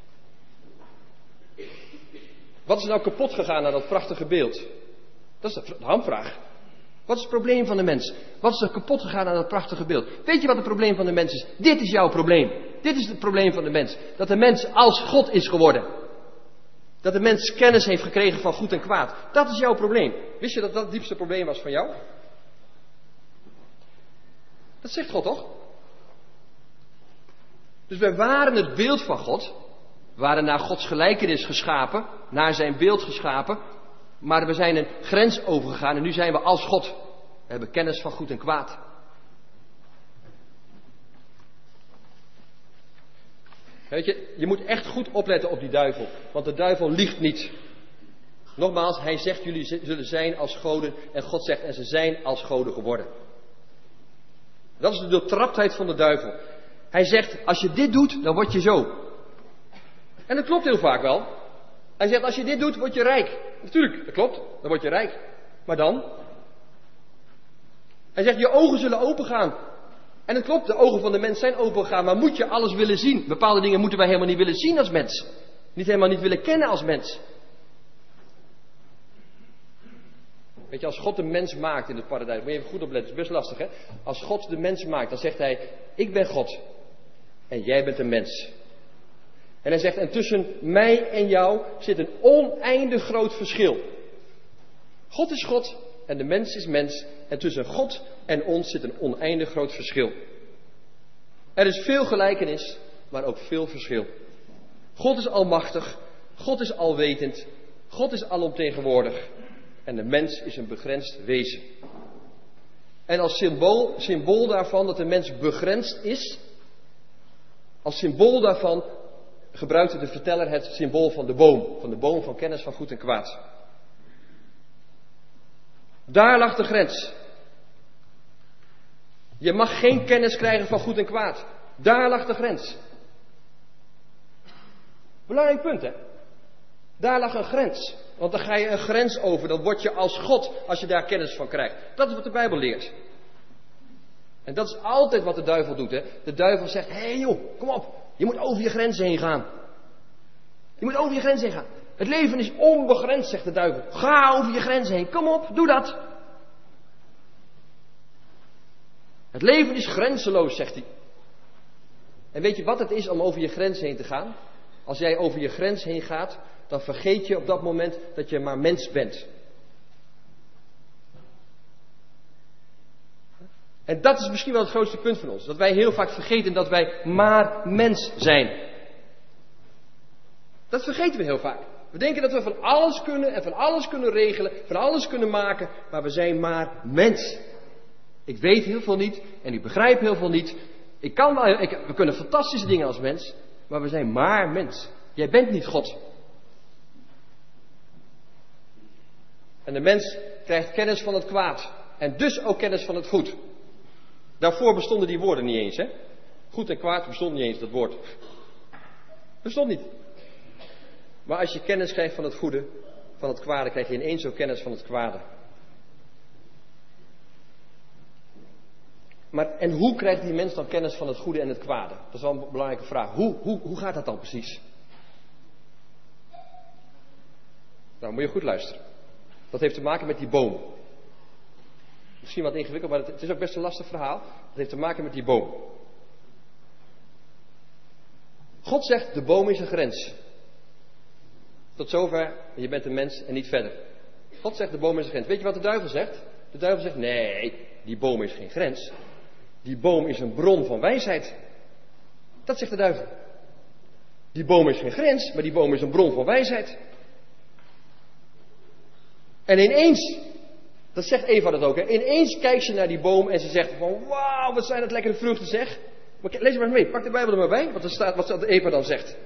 Wat is er nou kapot gegaan aan dat prachtige beeld? Dat is de hamvraag. Wat is het probleem van de mens? Wat is er kapot gegaan aan dat prachtige beeld? Weet je wat het probleem van de mens is? Dit is jouw probleem. Dit is het probleem van de mens. Dat de mens als God is geworden. Dat de mens kennis heeft gekregen van goed en kwaad. Dat is jouw probleem. Wist je dat dat het diepste probleem was van jou? Dat zegt God toch? Dus wij waren het beeld van God. We waren naar Gods gelijkenis geschapen. Naar zijn beeld geschapen. Maar we zijn een grens overgegaan en nu zijn we als God. We hebben kennis van goed en kwaad. Weet je, je moet echt goed opletten op die duivel. Want de duivel liegt niet. Nogmaals, hij zegt jullie zullen zijn als goden. En God zegt en ze zijn als goden geworden. Dat is de doortraptheid van de duivel. Hij zegt, als je dit doet, dan word je zo. En dat klopt heel vaak wel. Hij zegt, als je dit doet, word je rijk. Natuurlijk, dat klopt. Dan word je rijk. Maar dan? Hij zegt, je ogen zullen opengaan. En het klopt, de ogen van de mens zijn opengegaan, maar moet je alles willen zien? Bepaalde dingen moeten wij helemaal niet willen zien als mens. Helemaal niet willen kennen als mens. Weet je, als God de mens maakt in het paradijs, moet je even goed opletten, het is best lastig hè. Als God de mens maakt, dan zegt hij, ik ben God en jij bent een mens. En hij zegt, en tussen mij en jou zit een oneindig groot verschil. God is God en de mens is mens. En tussen God en ons zit een oneindig groot verschil. Er is veel gelijkenis, maar ook veel verschil. God is almachtig, God is alwetend, God is alomtegenwoordig. En de mens is een begrensd wezen. En als symbool daarvan dat de mens begrensd is, als symbool daarvan gebruikte de verteller het symbool van de boom van kennis van goed en kwaad. Daar lag de grens. Je mag geen kennis krijgen van goed en kwaad. Daar lag de grens. Belangrijk punt hè. Daar lag een grens. Want dan ga je een grens over. Dan word je als God als je daar kennis van krijgt. Dat is wat de Bijbel leert. En dat is altijd wat de duivel doet hè. De duivel zegt, hé joh, kom op. Je moet over je grenzen heen gaan. Je moet over je grenzen heen gaan. Het leven is onbegrensd, zegt de duivel. Ga over je grenzen heen. Kom op, doe dat. Het leven is grenzeloos, zegt hij. En weet je wat het is om over je grens heen te gaan? Als jij over je grens heen gaat, dan vergeet je op dat moment dat je maar mens bent. En dat is misschien wel het grootste punt van ons. Dat wij heel vaak vergeten dat wij maar mens zijn. Dat vergeten we heel vaak. We denken dat we van alles kunnen en van alles kunnen regelen, van alles kunnen maken, maar we zijn maar mens. Ik weet heel veel niet en ik begrijp heel veel niet. We kunnen fantastische dingen als mens, maar we zijn maar mens. Jij bent niet God. En de mens krijgt kennis van het kwaad en dus ook kennis van het goed. Daarvoor bestonden die woorden niet eens, hè? Goed en kwaad bestond niet eens, dat woord. Bestond niet. Maar als je kennis krijgt van het goede, van het kwade, krijg je ineens ook kennis van het kwade. En hoe krijgt die mens dan kennis van het goede en het kwade? Dat is wel een belangrijke vraag. Hoe gaat dat dan precies? Nou, moet je goed luisteren. Dat heeft te maken met die boom. Misschien wat ingewikkeld, maar het is ook best een lastig verhaal. Het heeft te maken met die boom. God zegt, de boom is een grens. Tot zover, je bent een mens en niet verder. God zegt, de boom is een grens. Weet je wat de duivel zegt? De duivel zegt, nee, die boom is geen grens. Die boom is een bron van wijsheid. Dat zegt de duivel. Die boom is geen grens, maar die boom is een bron van wijsheid. En ineens, dat zegt Eva dat ook, hè? Ineens kijkt ze naar die boom en ze zegt van, wauw, wat zijn dat lekkere vruchten zeg. Maar lees maar eens mee, pak de Bijbel er maar bij, wat Eva dan zegt.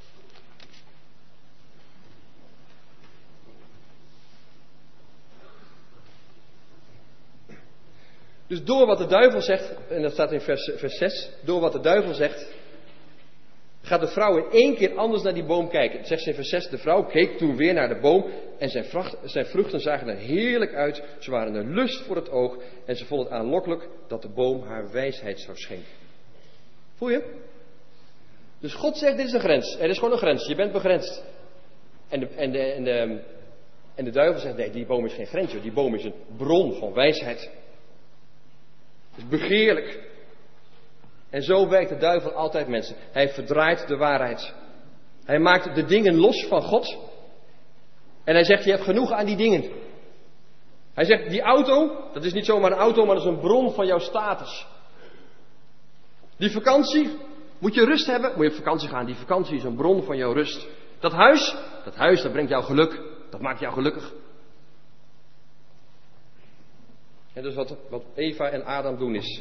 Dus door wat de duivel zegt, en dat staat in vers 6, door wat de duivel zegt, gaat de vrouw in één keer anders naar die boom kijken. Het zegt ze in vers 6, de vrouw keek toen weer naar de boom en zijn vruchten zagen er heerlijk uit. Ze waren een lust voor het oog en ze vond het aanlokkelijk dat de boom haar wijsheid zou schenken. Voel je? Dus God zegt, dit is een grens. Er is gewoon een grens, je bent begrensd. En de duivel zegt, nee, die boom is geen grens, die boom is een bron van wijsheid. Het is begeerlijk. En zo werkt de duivel altijd, mensen. Hij verdraait de waarheid. Hij maakt de dingen los van God. En hij zegt, je hebt genoeg aan die dingen. Hij zegt, die auto, dat is niet zomaar een auto, maar dat is een bron van jouw status. Die vakantie, moet je rust hebben, moet je op vakantie gaan. Die vakantie is een bron van jouw rust. Dat huis, dat brengt jou geluk. Dat maakt jou gelukkig. En dus wat Eva en Adam doen is.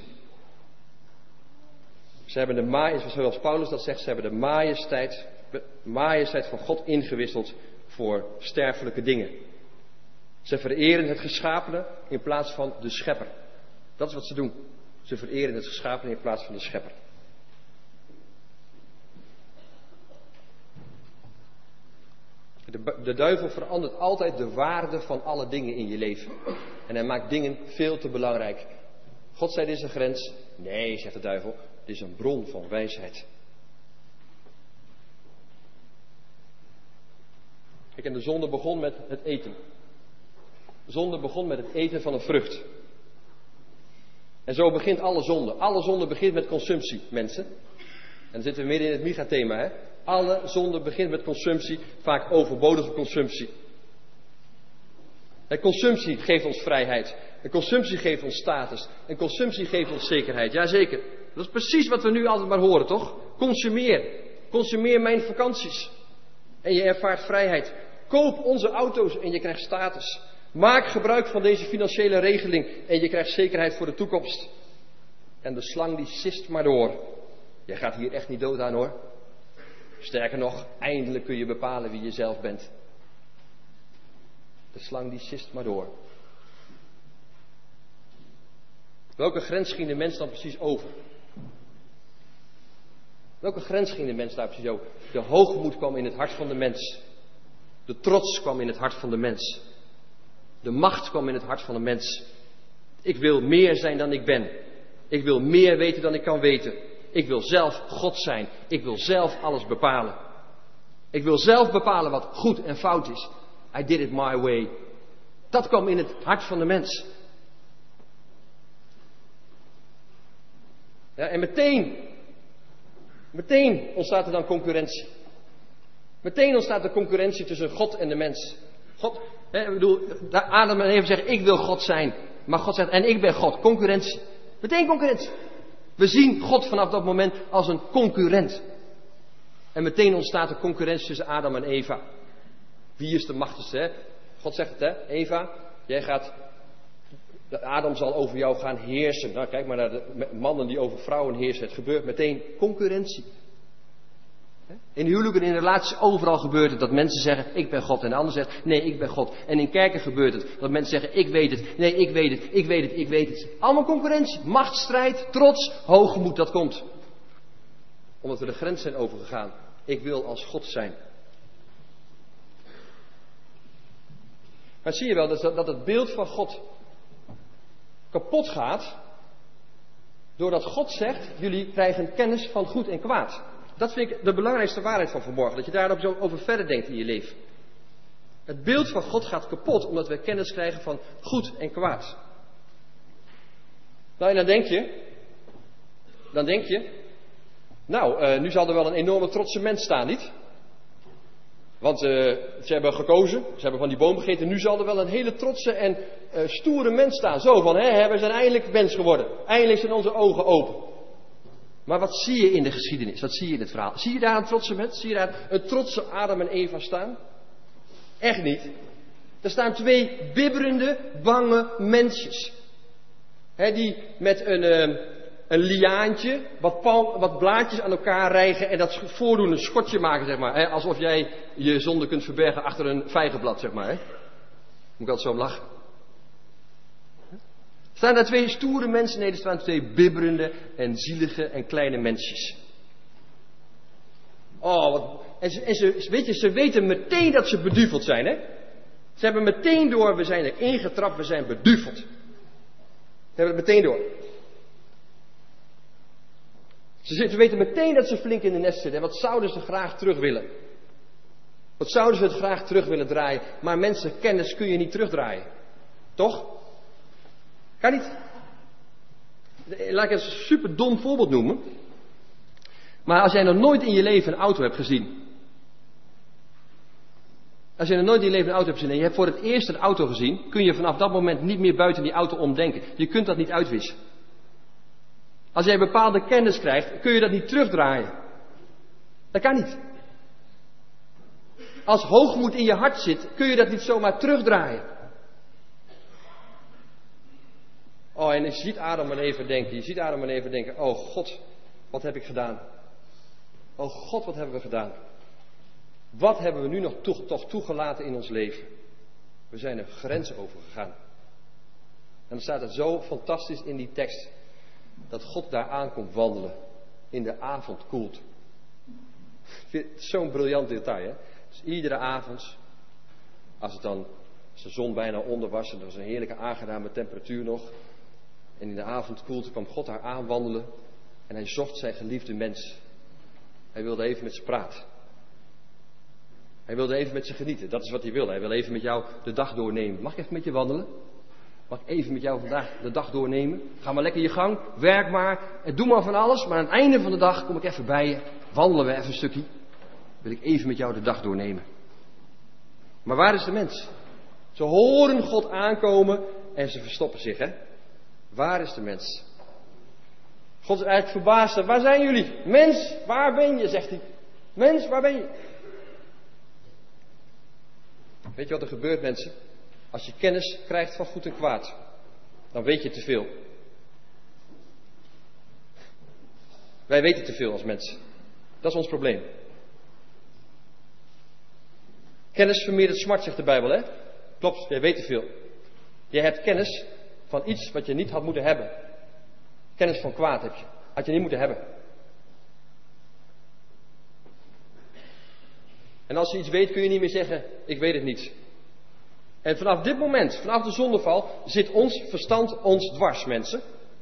Ze hebben zoals Paulus dat zegt, ze hebben de majesteit van God ingewisseld voor sterfelijke dingen. Ze vereren het geschapene in plaats van de schepper. Dat is wat ze doen. Ze vereren het geschapene in plaats van de schepper. De duivel verandert altijd de waarde van alle dingen in je leven. En hij maakt dingen veel te belangrijk. God zei, dit is een grens. Nee, zegt de duivel, dit is een bron van wijsheid. Kijk, en de zonde begon met het eten. De zonde begon met het eten van een vrucht. En zo begint alle zonde. Alle zonde begint met consumptie, mensen. En dan zitten we midden in het Micha-thema, hè. Alle zonde begint met consumptie, vaak overbodige consumptie. En consumptie geeft ons vrijheid. En consumptie geeft ons status. En consumptie geeft ons zekerheid. Jazeker. Dat is precies wat we nu altijd maar horen, toch? Consumeer. Consumeer mijn vakanties. En je ervaart vrijheid. Koop onze auto's en je krijgt status. Maak gebruik van deze financiële regeling en je krijgt zekerheid voor de toekomst. En de slang die sist maar door. Jij gaat hier echt niet dood aan, hoor. Sterker nog, eindelijk kun je bepalen wie je zelf bent. De slang die sist maar door. Welke grens ging de mens dan precies over? Welke grens ging de mens daar precies over? De hoogmoed kwam in het hart van de mens. De trots kwam in het hart van de mens. De macht kwam in het hart van de mens. Ik wil meer zijn dan ik ben. Ik wil meer weten dan ik kan weten. Ik wil zelf God zijn. Ik wil zelf alles bepalen. Ik wil zelf bepalen wat goed en fout is. I did it my way. Dat kwam in het hart van de mens. Ja, en meteen ontstaat er dan concurrentie. Meteen ontstaat er concurrentie tussen God en de mens. God, Adam en Eva zeggen, ik wil God zijn. Maar God zegt, en ik ben God. Concurrentie. Meteen concurrentie. We zien God vanaf dat moment als een concurrent. En meteen ontstaat er concurrentie tussen Adam en Eva. Wie is de machtigste, hè? God zegt het, hè? Eva, jij gaat... Adam zal over jou gaan heersen. Nou, kijk maar naar de mannen die over vrouwen heersen. Het gebeurt meteen concurrentie. In huwelijken en in relaties overal gebeurt het dat mensen zeggen, ik ben God. En de ander zegt, nee, ik ben God. En in kerken gebeurt het dat mensen zeggen, ik weet het. Nee, ik weet het, ik weet het, ik weet het. Allemaal concurrentie, machtsstrijd, trots, hoogmoed, dat komt. Omdat we de grens zijn overgegaan. Ik wil als God zijn. Maar zie je wel dat het beeld van God kapot gaat, doordat God zegt, jullie krijgen kennis van goed en kwaad. Dat vind ik de belangrijkste waarheid van vanmorgen, dat je daar zo over verder denkt in je leven. Het beeld van God gaat kapot, omdat we kennis krijgen van goed en kwaad. Nou, en dan denk je, nu zal er wel een enorme trotse mens staan, niet? Want ze hebben gekozen, ze hebben van die boom gegeten. Nu zal er wel een hele trotse en stoere mens staan. Zo van, we zijn eindelijk mens geworden. Eindelijk zijn onze ogen open. Maar wat zie je in de geschiedenis? Wat zie je in het verhaal? Zie je daar een trotse mens? Zie je daar een trotse Adam en Eva staan? Echt niet. Er staan twee bibberende, bange mensjes. Die met een liaantje, wat blaadjes aan elkaar rijgen en dat voordoen een schotje maken, zeg maar. Alsof jij je zonde kunt verbergen achter een vijgenblad, zeg maar. Moet ik altijd zo om lachen. Staan daar twee stoere mensen? Nee, er staan twee bibberende en zielige en kleine mensjes. Ze weten meteen dat ze beduveld zijn, hè. Ze hebben meteen door, we zijn er ingetrapt, we zijn beduveld. Ze hebben het meteen door. Ze weten meteen dat ze flink in de nest zitten. En wat zouden ze graag terug willen? Wat zouden ze het graag terug willen draaien? Maar mensen, kennis kun je niet terugdraaien. Toch? Kan niet. Laat ik een super dom voorbeeld noemen. Maar als jij nog nooit in je leven een auto hebt gezien. Als je nog nooit in je leven een auto hebt gezien en je hebt voor het eerst een auto gezien, kun je vanaf dat moment niet meer buiten die auto omdenken. Je kunt dat niet uitwissen. Als jij bepaalde kennis krijgt, kun je dat niet terugdraaien. Dat kan niet. Als hoogmoed in je hart zit, kun je dat niet zomaar terugdraaien. Oh, en je ziet Adam en Eva denken, oh God, wat heb ik gedaan? Oh God, wat hebben we gedaan? Wat hebben we nu nog toch toegelaten in ons leven? We zijn een grens overgegaan. En dan staat het zo fantastisch in die tekst, dat God daar aankomt wandelen. In de avond koelt. Ik vind het zo'n briljant detail, hè? Dus iedere avond, als de zon bijna onder was en er was een heerlijke aangename temperatuur nog. En in de avondkoelte kwam God haar aanwandelen en hij zocht zijn geliefde mens. Hij wilde even met ze praten. Hij wilde even met ze genieten. Dat is wat hij wil. Hij wil even met jou de dag doornemen. Mag ik even met je wandelen? Mag ik even met jou vandaag de dag doornemen? Ga maar lekker je gang. Werk maar. En doe maar van alles. Maar aan het einde van de dag kom ik even bij je. Wandelen we even een stukje. Wil ik even met jou de dag doornemen. Maar waar is de mens? Ze horen God aankomen en ze verstoppen zich, hè? Waar is de mens? God is eigenlijk verbaasd. Waar zijn jullie? Mens, waar ben je? Zegt hij. Mens, waar ben je? Weet je wat er gebeurt, mensen? Als je kennis krijgt van goed en kwaad, dan weet je te veel. Wij weten te veel als mensen. Dat is ons probleem. Kennis vermeerdert smart, zegt de Bijbel, hè? Klopt, jij weet te veel. Jij hebt kennis van iets wat je niet had moeten hebben. Kennis van kwaad heb je. Had je niet moeten hebben. En als je iets weet, kun je niet meer zeggen, ik weet het niet. En vanaf dit moment, vanaf de zondeval, zit ons verstand ons dwars, mensen.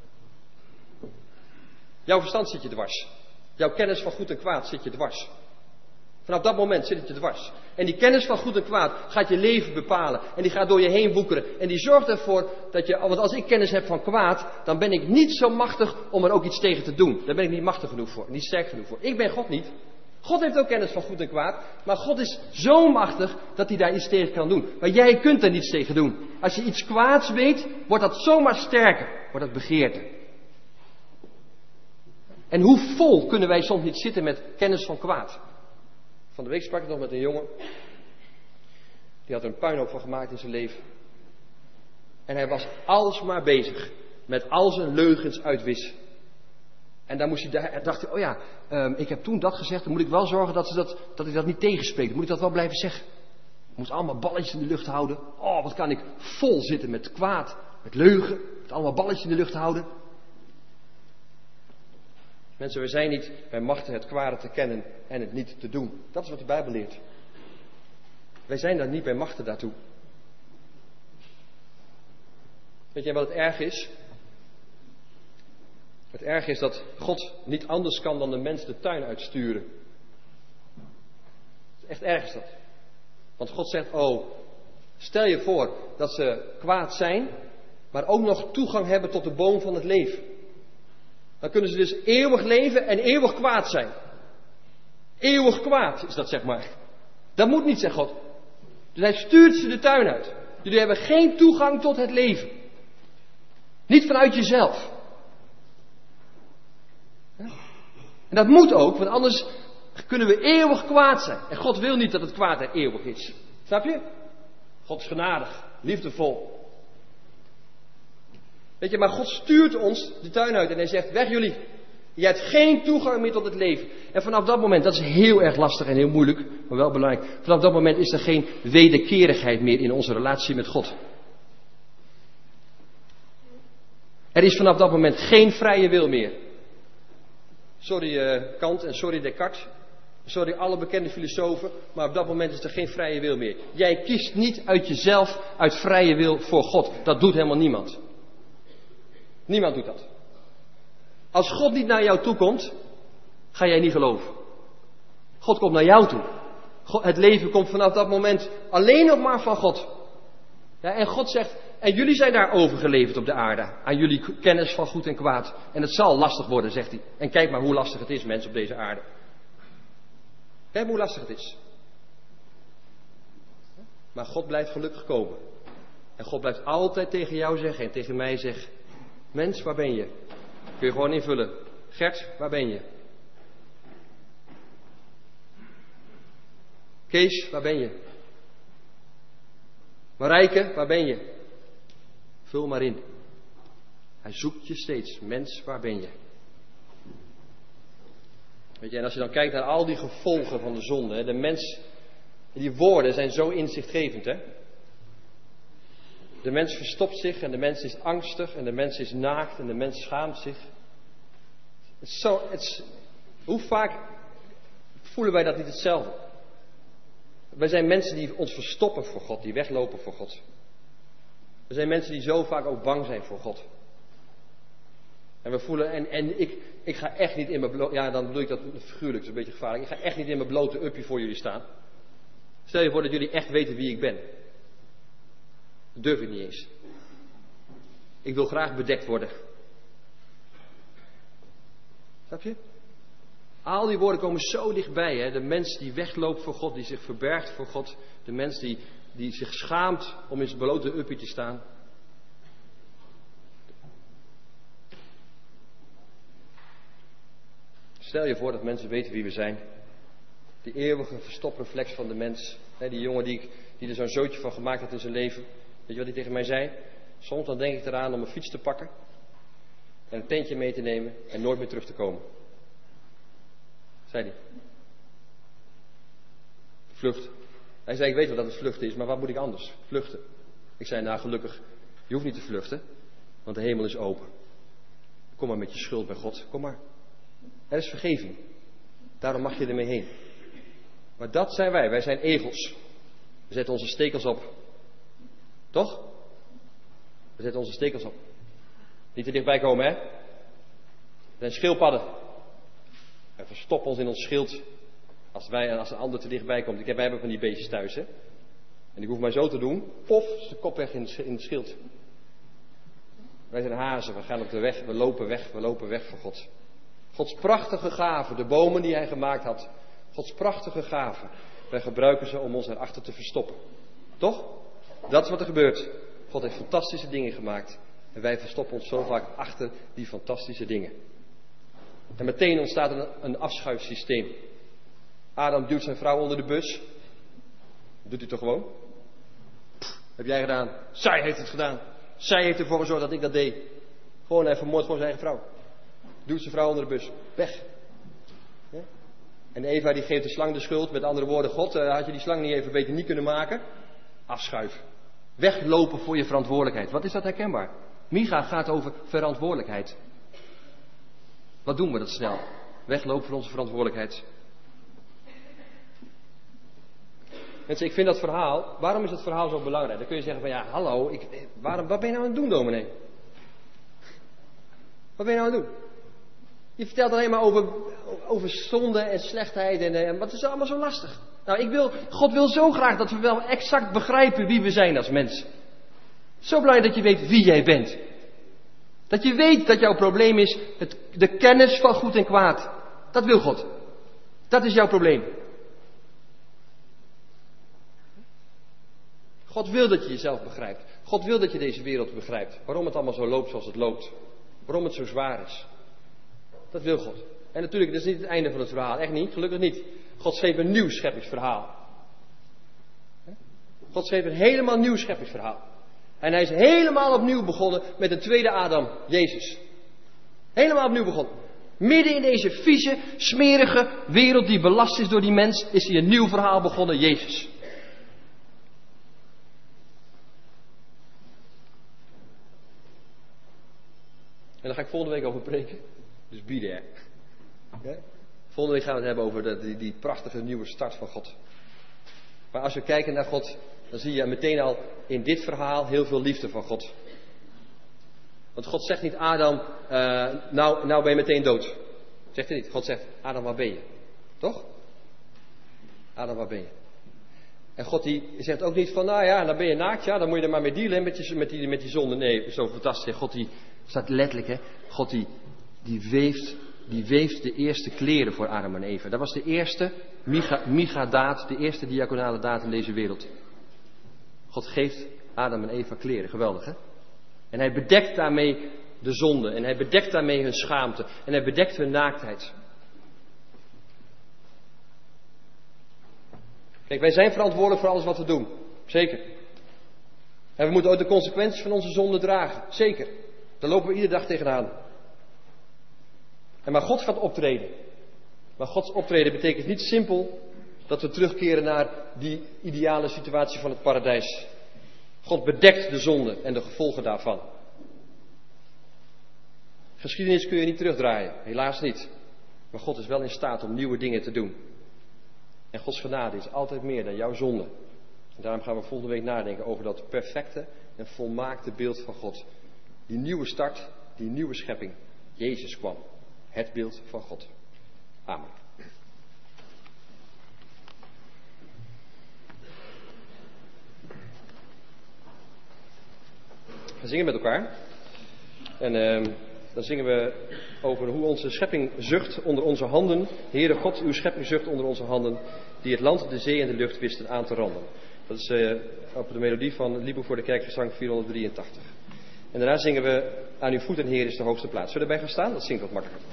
Jouw verstand zit je dwars. Jouw kennis van goed en kwaad zit je dwars. Vanaf dat moment zit het je dwars. En die kennis van goed en kwaad gaat je leven bepalen. En die gaat door je heen woekeren. En die zorgt ervoor dat je, want als ik kennis heb van kwaad, dan ben ik niet zo machtig om er ook iets tegen te doen. Daar ben ik niet machtig genoeg voor, niet sterk genoeg voor. Ik ben God niet. God heeft ook kennis van goed en kwaad, maar God is zo machtig dat hij daar iets tegen kan doen. Maar jij kunt er niets tegen doen. Als je iets kwaads weet, wordt dat zomaar sterker, wordt dat begeerte. En hoe vol kunnen wij soms niet zitten met kennis van kwaad? Van de week sprak ik nog met een jongen, die had er een puinhoop van gemaakt in zijn leven. En hij was alsmaar bezig met al zijn leugens uitwissen. En dan dacht hij, oh ja, ik heb toen dat gezegd, dan moet ik wel zorgen dat ik dat niet tegenspreek. Dan moet ik dat wel blijven zeggen. Ik moet allemaal balletjes in de lucht houden. Oh, wat kan ik vol zitten met kwaad, met leugen, met allemaal balletjes in de lucht houden. Mensen, we zijn niet bij machten het kwade te kennen en het niet te doen. Dat is wat de Bijbel leert. Wij zijn daar niet bij machten daartoe. Weet jij wat het erg is? Het erg is dat God niet anders kan dan de mens de tuin uitsturen. Echt erg is dat. Want God zegt, oh, stel je voor dat ze kwaad zijn, maar ook nog toegang hebben tot de boom van het leven. Dan kunnen ze dus eeuwig leven en eeuwig kwaad zijn. Eeuwig kwaad is dat, zeg maar. Dat moet niet, zegt God. Dus hij stuurt ze de tuin uit. Jullie hebben geen toegang tot het leven. Niet vanuit jezelf. En dat moet ook, want anders kunnen we eeuwig kwaad zijn. En God wil niet dat het kwaad er eeuwig is. Snap je? God is genadig, liefdevol. Weet je, maar God stuurt ons de tuin uit en hij zegt, weg jullie. Je hebt geen toegang meer tot het leven. En vanaf dat moment, dat is heel erg lastig en heel moeilijk, maar wel belangrijk. Vanaf dat moment is er geen wederkerigheid meer in onze relatie met God. Er is vanaf dat moment geen vrije wil meer. Sorry Kant en sorry Descartes. Sorry alle bekende filosofen. Maar op dat moment is er geen vrije wil meer. Jij kiest niet uit jezelf uit vrije wil voor God. Dat doet helemaal niemand. Niemand doet dat. Als God niet naar jou toe komt, ga jij niet geloven. God komt naar jou toe. Het leven komt vanaf dat moment alleen nog maar van God. Ja, en God zegt, en jullie zijn daar overgeleverd op de aarde. Aan jullie kennis van goed en kwaad. En het zal lastig worden, zegt hij. En kijk maar hoe lastig het is, mensen, op deze aarde. Kijk hoe lastig het is. Maar God blijft gelukkig komen. En God blijft altijd tegen jou zeggen en tegen mij zeggen, mens, waar ben je? Kun je gewoon invullen. Gert, waar ben je? Kees, waar ben je? Marijke, waar ben je? Vul maar in. Hij zoekt je steeds. Mens, waar ben je? Weet je, en als je dan kijkt naar al die gevolgen van de zonde, hè, de mens, die woorden zijn zo inzichtgevend, hè? De mens verstopt zich en de mens is angstig en de mens is naakt en de mens schaamt zich. Hoe vaak voelen wij dat niet hetzelfde? Wij zijn mensen die ons verstoppen voor God, die weglopen voor God. We zijn mensen die zo vaak ook bang zijn voor God. En we voelen, en ik ga echt niet in mijn blote, ja dan bedoel ik dat figuurlijk, dat is een beetje gevaarlijk. Ik ga echt niet in mijn blote uppie voor jullie staan. Stel je voor dat jullie echt weten wie ik ben. Dat durf ik niet eens. Ik wil graag bedekt worden. Snap je? Al die woorden komen zo dichtbij. Hè? De mens die wegloopt voor God, die zich verbergt voor God. De mens die zich schaamt om in zijn blote uppie te staan. Stel je voor dat mensen weten wie we zijn. Die eeuwige verstopreflex van de mens. Hè, die jongen die er zo'n zootje van gemaakt heeft in zijn leven. Weet je wat hij tegen mij zei? Soms dan denk ik eraan om een fiets te pakken. En een tentje mee te nemen en nooit meer terug te komen. Zei hij. Vlucht. Hij zei, ik weet wel dat het vluchten is, maar wat moet ik anders? Vluchten. Ik zei, nou gelukkig, je hoeft niet te vluchten, want de hemel is open. Kom maar met je schuld bij God, kom maar. Er is vergeving. Daarom mag je ermee heen. Maar dat zijn wij zijn egels. We zetten onze stekels op. Toch? We zetten onze stekels op. Niet te dichtbij komen, hè? We zijn schildpadden. We verstoppen ons in ons schild. Als een ander te dichtbij komt. Wij hebben van die beestjes thuis, hè? En ik hoef maar zo te doen. Pof, is de kop weg in het schild. Wij zijn hazen. We gaan op de weg. We lopen weg voor God. Gods prachtige gaven. De bomen die hij gemaakt had. Gods prachtige gaven. Wij gebruiken ze om ons erachter te verstoppen. Toch? Dat is wat er gebeurt. God heeft fantastische dingen gemaakt. En wij verstoppen ons zo vaak achter die fantastische dingen. En meteen ontstaat een afschuifsysteem. Adam duwt zijn vrouw onder de bus. Dat doet hij toch gewoon? Heb jij gedaan? Zij heeft het gedaan. Zij heeft ervoor gezorgd dat ik dat deed. Gewoon hij vermoordt gewoon zijn eigen vrouw. Duwt zijn vrouw onder de bus. Weg. Ja? En Eva die geeft de slang de schuld. Met andere woorden, God, had je die slang niet even beter niet kunnen maken? Afschuif. Weglopen voor je verantwoordelijkheid. Wat is dat herkenbaar? Micha gaat over verantwoordelijkheid. Wat doen we dat snel? Weglopen voor onze verantwoordelijkheid. Mensen, ik vind dat verhaal, waarom is dat verhaal zo belangrijk? Dan kun je zeggen van ja, hallo, wat ben je nou aan het doen, dominee? Wat ben je nou aan het doen? Je vertelt alleen maar over zonde en slechtheid en wat is er allemaal zo lastig? Nou, God wil zo graag dat we wel exact begrijpen wie we zijn als mens. Zo belangrijk dat je weet wie jij bent. Dat je weet dat jouw probleem is de kennis van goed en kwaad. Dat wil God. Dat is jouw probleem. God wil dat je jezelf begrijpt. God wil dat je deze wereld begrijpt. Waarom het allemaal zo loopt zoals het loopt. Waarom het zo zwaar is. Dat wil God. En natuurlijk, dat is niet het einde van het verhaal. Echt niet, gelukkig niet. God schreef een nieuw scheppingsverhaal. God schreef een helemaal nieuw scheppingsverhaal. En hij is helemaal opnieuw begonnen met een tweede Adam, Jezus. Helemaal opnieuw begonnen. Midden in deze vieze, smerige wereld die belast is door die mens, is hij een nieuw verhaal begonnen, Jezus. En daar ga ik volgende week over preken. Dus be there. Okay? Volgende week gaan we het hebben over die prachtige nieuwe start van God. Maar als we kijken naar God, dan zie je meteen al in dit verhaal heel veel liefde van God. Want God zegt niet Adam, nou ben je meteen dood. Zegt hij niet. God zegt, Adam, waar ben je? Toch? Adam, waar ben je? En God die zegt ook niet van, nou ja, dan ben je naakt, ja, dan moet je er maar mee dealen met die zonde. Nee, zo fantastisch. God die staat letterlijk, hè. God die weeft de eerste kleren voor Adam en Eva. Dat was de eerste Micha-daad, de eerste diaconale daad in deze wereld. God geeft Adam en Eva kleren, geweldig hè. En hij bedekt daarmee de zonde. En hij bedekt daarmee hun schaamte. En hij bedekt hun naaktheid. Kijk, wij zijn verantwoordelijk voor alles wat we doen. Zeker. En we moeten ook de consequenties van onze zonde dragen. Zeker. Daar lopen we iedere dag tegenaan. Maar God gaat optreden. Maar Gods optreden betekent niet simpel dat we terugkeren naar die ideale situatie van het paradijs. God bedekt de zonde en de gevolgen daarvan. Geschiedenis kun je niet terugdraaien, helaas niet. Maar God is wel in staat om nieuwe dingen te doen. En Gods genade is altijd meer dan jouw zonde. En daarom gaan we volgende week nadenken over dat perfecte en volmaakte beeld van God. Die nieuwe start, die nieuwe schepping. Jezus kwam, het beeld van God. Amen. We zingen met elkaar. En dan zingen we over hoe onze schepping zucht onder onze handen. Heere God, uw schepping zucht onder onze handen, die het land, de zee en de lucht wisten aan te randen. Dat is op de melodie van Liedboek voor de Kerkgezang 483. En daarna zingen we aan uw voeten, Heer, is de hoogste plaats. Zullen we erbij gaan staan? Dat zingt wat makkelijker.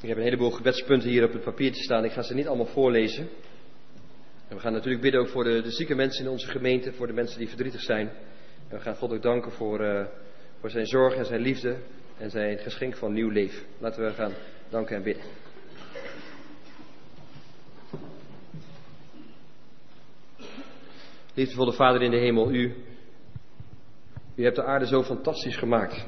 Ik heb een heleboel gebedspunten hier op het papiertje staan. Ik ga ze niet allemaal voorlezen. En we gaan natuurlijk bidden ook voor de zieke mensen in onze gemeente, voor de mensen die verdrietig zijn. En we gaan God ook danken voor zijn zorg en zijn liefde en zijn geschenk van nieuw leven. Laten we gaan danken en bidden. Liefdevolle Vader in de hemel, u hebt de aarde zo fantastisch gemaakt.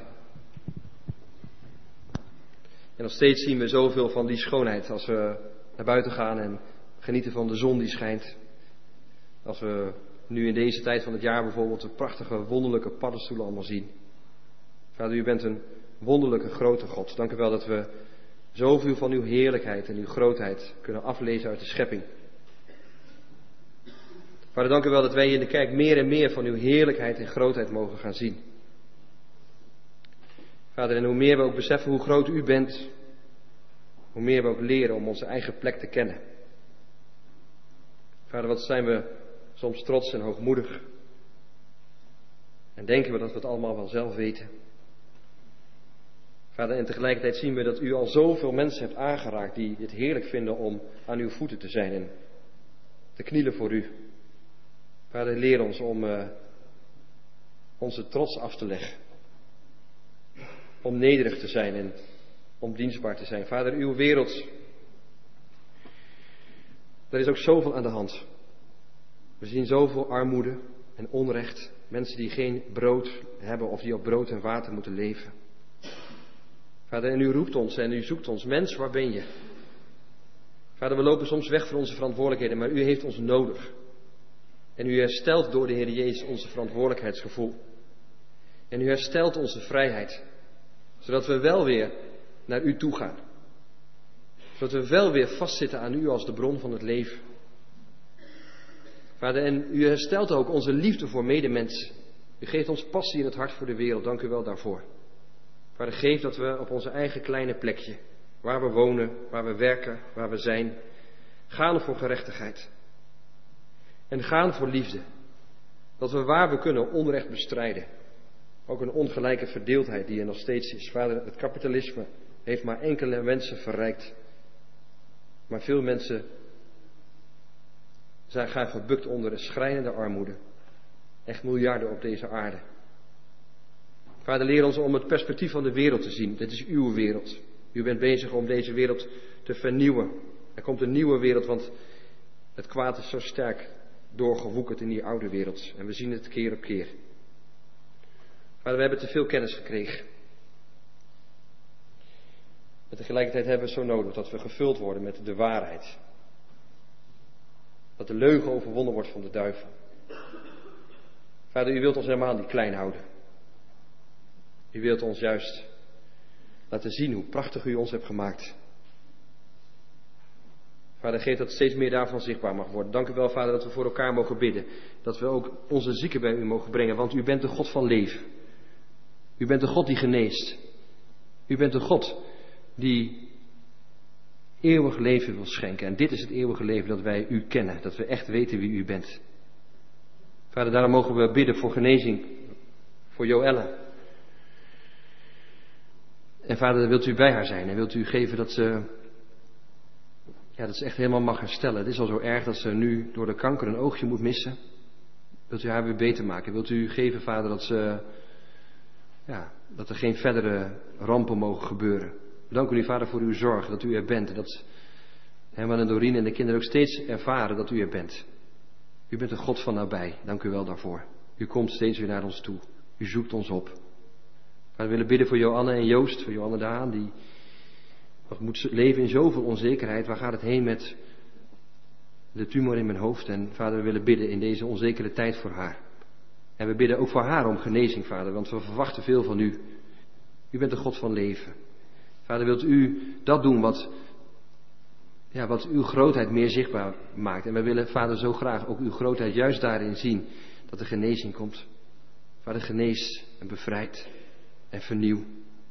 En nog steeds zien we zoveel van die schoonheid als we naar buiten gaan en genieten van de zon die schijnt. Als we nu in deze tijd van het jaar bijvoorbeeld de prachtige, wonderlijke paddenstoelen allemaal zien. Vader, u bent een wonderlijke, grote God. Dank u wel dat we zoveel van uw heerlijkheid en uw grootheid kunnen aflezen uit de schepping. Vader, dank u wel dat wij in de kerk meer en meer van uw heerlijkheid en grootheid mogen gaan zien. Vader, en hoe meer we ook beseffen hoe groot u bent, hoe meer we ook leren om onze eigen plek te kennen. Vader, wat zijn we soms trots en hoogmoedig. En denken we dat we het allemaal wel zelf weten. Vader, en tegelijkertijd zien we dat u al zoveel mensen hebt aangeraakt die het heerlijk vinden om aan uw voeten te zijn en te knielen voor u. Vader, leer ons om onze trots af te leggen. Om nederig te zijn en om dienstbaar te zijn. Vader, uw wereld, er is ook zoveel aan de hand. We zien zoveel armoede en onrecht. Mensen die geen brood hebben of die op brood en water moeten leven. Vader, en u roept ons en u zoekt ons. Mens, waar ben je? Vader, we lopen soms weg van onze verantwoordelijkheden, maar u heeft ons nodig. En u herstelt door de Heer Jezus onze verantwoordelijkheidsgevoel. En u herstelt onze vrijheid. Zodat we wel weer naar u toe gaan. Zodat we wel weer vastzitten aan u als de bron van het leven. Vader, en u herstelt ook onze liefde voor medemens. U geeft ons passie in het hart voor de wereld. Dank u wel daarvoor. Vader, geef dat we op onze eigen kleine plekje, waar we wonen, waar we werken, waar we zijn, gaan voor gerechtigheid. En gaan voor liefde. Dat we waar we kunnen onrecht bestrijden. Ook een ongelijke verdeeldheid die er nog steeds is. Vader, het kapitalisme heeft maar enkele mensen verrijkt. Maar veel mensen gaan gebukt onder de schrijnende armoede. Echt miljarden op deze aarde. Vader, leer ons om het perspectief van de wereld te zien. Dit is uw wereld. U bent bezig om deze wereld te vernieuwen. Er komt een nieuwe wereld, want het kwaad is zo sterk doorgewoekerd in die oude wereld. En we zien het keer op keer. Vader, we hebben te veel kennis gekregen. En tegelijkertijd hebben we het zo nodig dat we gevuld worden met de waarheid. Dat de leugen overwonnen wordt van de duivel. Vader, u wilt ons helemaal niet klein houden. U wilt ons juist laten zien hoe prachtig u ons hebt gemaakt. Vader, geef dat steeds meer daarvan zichtbaar mag worden. Dank u wel, Vader, dat we voor elkaar mogen bidden. Dat we ook onze zieken bij u mogen brengen, want u bent de God van leven. U bent de God die geneest. U bent de God die eeuwig leven wil schenken. En dit is het eeuwige leven, dat wij u kennen. Dat we echt weten wie u bent. Vader, daarom mogen we bidden voor genezing. Voor Joelle. En Vader, wilt u bij haar zijn. En wilt u geven dat ze echt helemaal mag herstellen. Het is al zo erg dat ze nu door de kanker een oogje moet missen. Wilt u haar weer beter maken. Wilt u geven, Vader, dat er geen verdere rampen mogen gebeuren. Dank u, Vader, voor uw zorg, dat u er bent. En dat Herman en Doreen en de kinderen ook steeds ervaren dat u er bent. U bent een God van nabij. Dank u wel daarvoor. U komt steeds weer naar ons toe. U zoekt ons op. We willen bidden voor Joanne en Joost, voor Joanne de Haan, die nog moet leven in zoveel onzekerheid. Waar gaat het heen met de tumor in mijn hoofd? En Vader, we willen bidden in deze onzekere tijd voor haar. En we bidden ook voor haar om genezing, Vader, want we verwachten veel van u. U bent de God van leven. Vader, wilt u dat doen wat uw grootheid meer zichtbaar maakt. En we willen, Vader, zo graag ook uw grootheid juist daarin zien, dat er genezing komt. Vader, genees en bevrijd en vernieuw.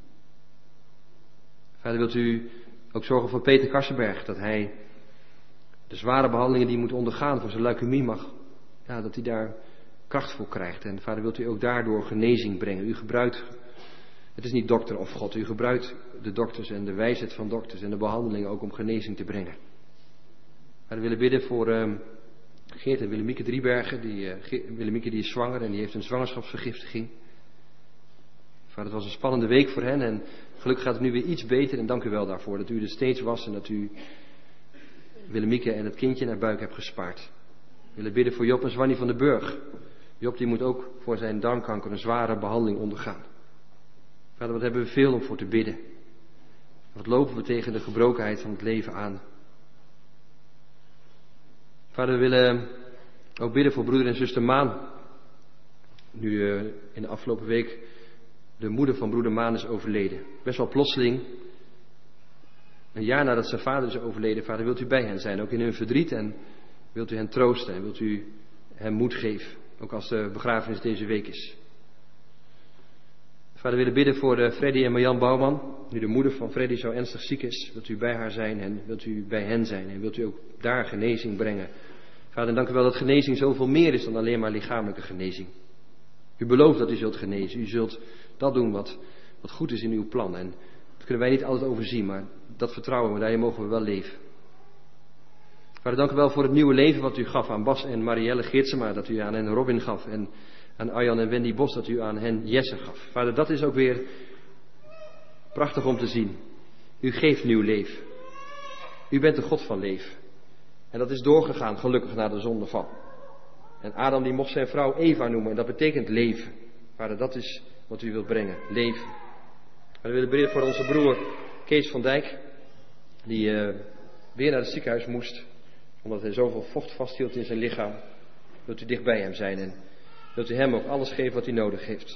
Vader, wilt u ook zorgen voor Peter Kassenberg, dat hij de zware behandelingen die hij moet ondergaan voor zijn leukemie dat hij daar kracht voor krijgt. En Vader, wilt u ook daardoor genezing brengen. U gebruikt Het is niet dokter of God. U gebruikt de dokters en de wijsheid van dokters en de behandelingen ook om genezing te brengen. We willen bidden voor Geert en Willemieke Driebergen. Willemieke die is zwanger en die heeft een zwangerschapsvergiftiging. Vader, het was een spannende week voor hen en gelukkig gaat het nu weer iets beter. En dank u wel daarvoor dat u er steeds was en dat u Willemieke en het kindje naar buik hebt gespaard. We willen bidden voor Job en Zwanny van den Burg. Job die moet ook voor zijn darmkanker een zware behandeling ondergaan. Vader, wat hebben we veel om voor te bidden. Wat lopen we tegen de gebrokenheid van het leven aan. Vader, we willen ook bidden voor broeder en zuster Maan. Nu in de afgelopen week de moeder van broeder Maan is overleden. Best wel plotseling. Een jaar nadat zijn vader is overleden. Vader, wilt u bij hen zijn, ook in hun verdriet. En wilt u hen troosten en wilt u hen moed geven. Ook als de begrafenis deze week is. Vader, we willen bidden voor Freddy en Marjan Bouwman. Nu de moeder van Freddy zo ernstig ziek is, wilt u bij haar zijn en wilt u bij hen zijn. En wilt u ook daar genezing brengen. Vader, dank u wel dat genezing zoveel meer is dan alleen maar lichamelijke genezing. U belooft dat u zult genezen. U zult dat doen wat goed is in uw plan. En dat kunnen wij niet altijd overzien, maar dat vertrouwen we, daarin mogen we wel leven. Vader, dank u wel voor het nieuwe leven wat u gaf aan Bas en Marielle Geertsema. Dat u aan hen Robin gaf en aan Arjan en Wendy Bos dat u aan hen Jesse gaf. Vader, dat is ook weer prachtig om te zien. U geeft nieuw leven. U bent de God van leven. En dat is doorgegaan gelukkig na de zondeval. En Adam die mocht zijn vrouw Eva noemen en dat betekent leven. Vader, dat is wat u wilt brengen, leven. We willen bidden voor onze broer Kees van Dijk. Die weer naar het ziekenhuis moest. Omdat hij zoveel vocht vasthield in zijn lichaam. Wilt u dicht bij hem zijn en wilt u hem ook alles geven wat hij nodig heeft.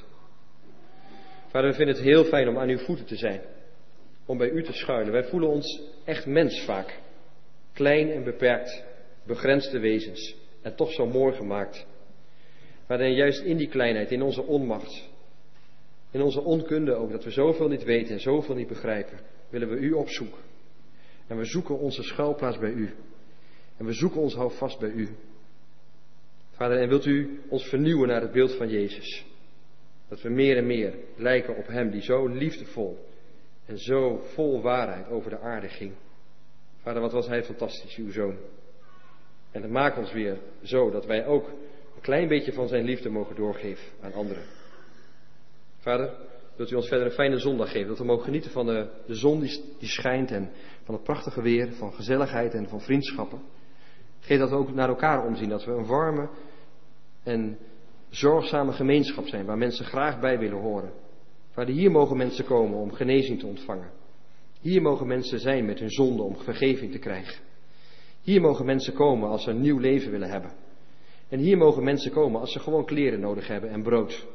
Vader, we vinden het heel fijn om aan uw voeten te zijn. Om bij u te schuilen. Wij voelen ons echt mens vaak. Klein en beperkt. Begrensde wezens. En toch zo mooi gemaakt. Vader, en juist in die kleinheid, in onze onmacht. In onze onkunde ook, dat we zoveel niet weten en zoveel niet begrijpen. Willen we u opzoeken. En we zoeken onze schuilplaats bij u. En we zoeken ons houvast bij u. Vader, en wilt u ons vernieuwen naar het beeld van Jezus. Dat we meer en meer lijken op hem die zo liefdevol en zo vol waarheid over de aarde ging. Vader, wat was hij fantastisch, uw zoon. En dat maakt ons weer zo dat wij ook een klein beetje van zijn liefde mogen doorgeven aan anderen. Vader, wilt u ons verder een fijne zondag geven. Dat we mogen genieten van de zon die schijnt en van het prachtige weer, van gezelligheid en van vriendschappen. Geef dat we ook naar elkaar omzien. Dat we een warme en zorgzame gemeenschap zijn waar mensen graag bij willen horen. Vader, hier mogen mensen komen om genezing te ontvangen. Hier mogen mensen zijn met hun zonde om vergeving te krijgen. Hier mogen mensen komen als ze een nieuw leven willen hebben. En hier mogen mensen komen als ze gewoon kleren nodig hebben en brood.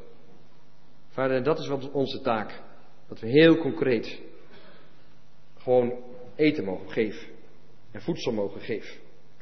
Vader, dat is wat onze taak. Dat we heel concreet gewoon eten mogen geven. En voedsel mogen geven.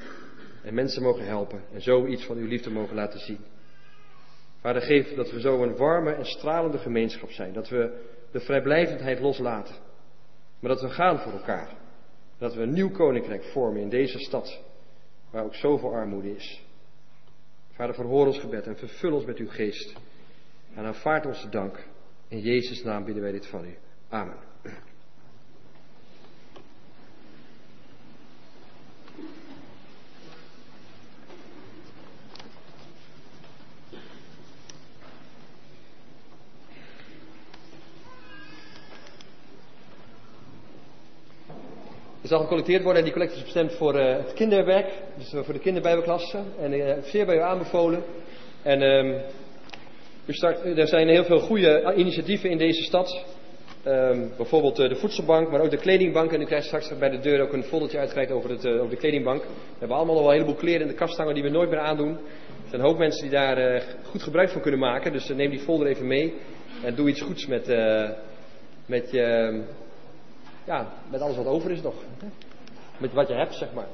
En mensen mogen helpen. En zo iets van uw liefde mogen laten zien. Vader, geef dat we zo een warme en stralende gemeenschap zijn. Dat we de vrijblijvendheid loslaten. Maar dat we gaan voor elkaar. Dat we een nieuw koninkrijk vormen in deze stad. Waar ook zoveel armoede is. Vader, verhoor ons gebed en vervul ons met uw geest. En aanvaard onze dank. In Jezus' naam bidden wij dit van u. Amen. Er zal gecollecteerd worden en die collecte is bestemd voor het kinderwerk. Dus voor de kinderbijbelklassen. En zeer bij u aanbevolen. En er zijn heel veel goede initiatieven in deze stad. Bijvoorbeeld de voedselbank, maar ook de kledingbank. En u krijgt straks bij de deur ook een foldertje uitgereikt over de kledingbank. We hebben allemaal nog wel een heleboel kleren in de kast hangen die we nooit meer aandoen. Er zijn een hoop mensen die daar goed gebruik van kunnen maken. Dus neem die folder even mee. En doe iets goeds met alles wat over is nog. Met wat je hebt, zeg maar.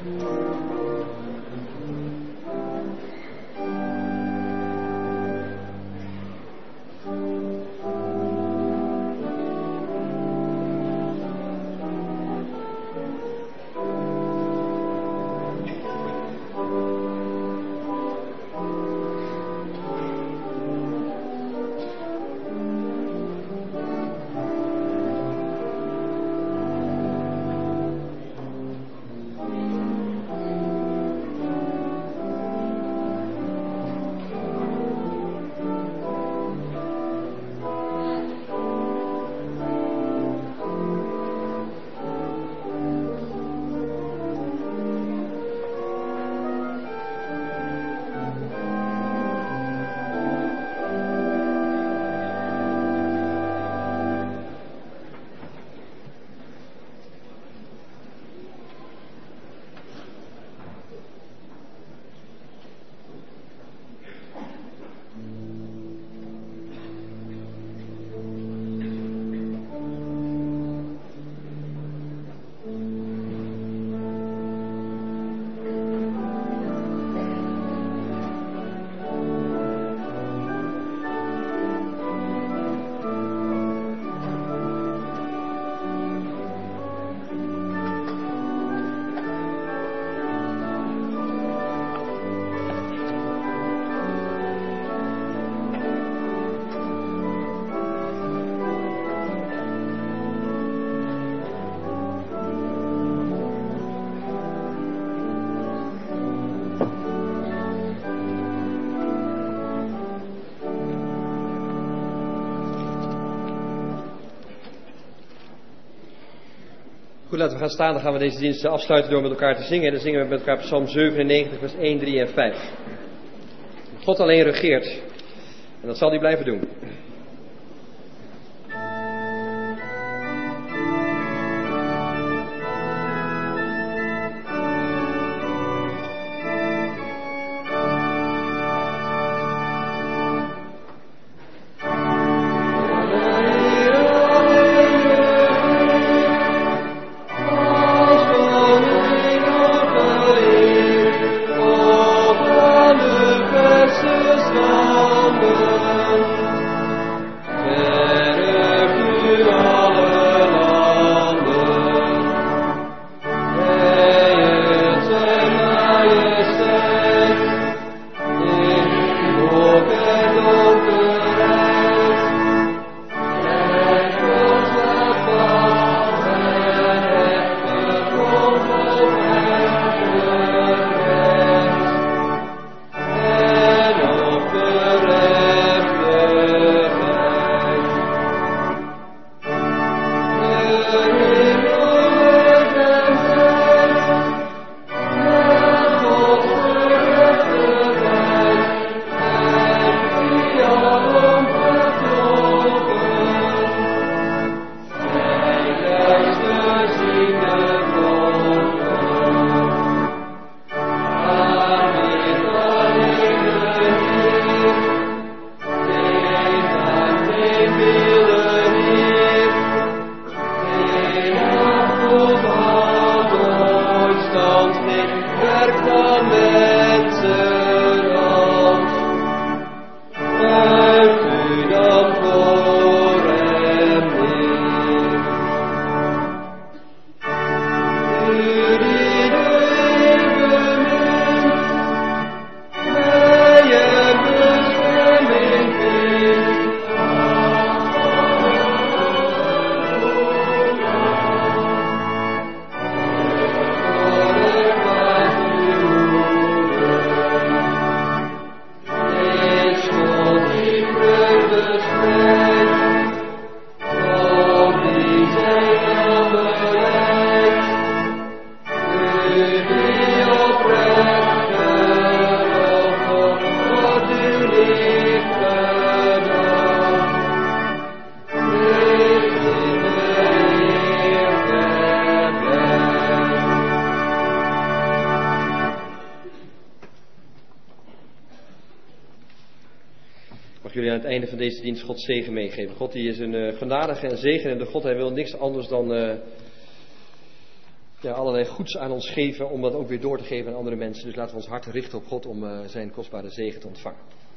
Goed, laten we gaan staan. Dan gaan we deze dienst afsluiten door met elkaar te zingen. En dan zingen we met elkaar Psalm 97, vers 1, 3 en 5. God alleen regeert. En dat zal hij blijven doen. Mag jullie aan het einde van deze dienst Gods zegen meegeven. God die is een genadige en zegenende God. Hij wil niks anders dan allerlei goeds aan ons geven om dat ook weer door te geven aan andere mensen. Dus laten we ons hart richten op God om zijn kostbare zegen te ontvangen.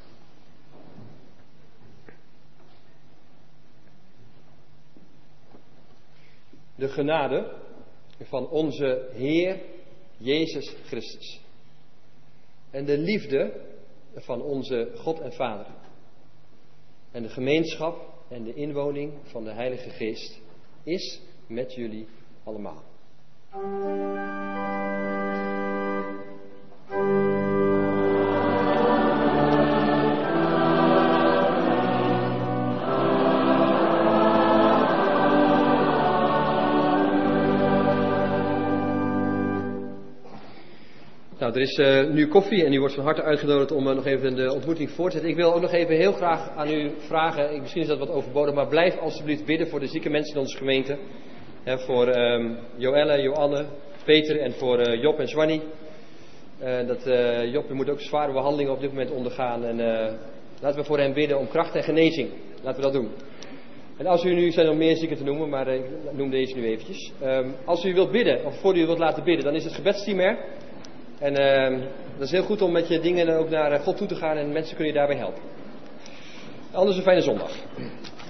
De genade van onze Heer Jezus Christus en de liefde van onze God en Vader en de gemeenschap en de inwoning van de Heilige Geest is met jullie allemaal. Nou, er is nu koffie en u wordt van harte uitgenodigd om nog even de ontmoeting voor te zetten. Ik wil ook nog even heel graag aan u vragen, misschien is dat wat overbodig, maar blijf alstublieft bidden voor de zieke mensen in onze gemeente. Voor Joelle, Joanne, Peter en voor Job en Zwanny. Job moet ook zware behandelingen op dit moment ondergaan. En laten we voor hem bidden om kracht en genezing. Laten we dat doen. En als u nu, zijn er nog meer zieken te noemen, maar ik noem deze nu eventjes. Als u wilt bidden, of voor u wilt laten bidden, dan is het gebedsteam er. En dat is heel goed om met je dingen ook naar God toe te gaan en mensen kunnen je daarbij helpen. Anders een fijne zondag.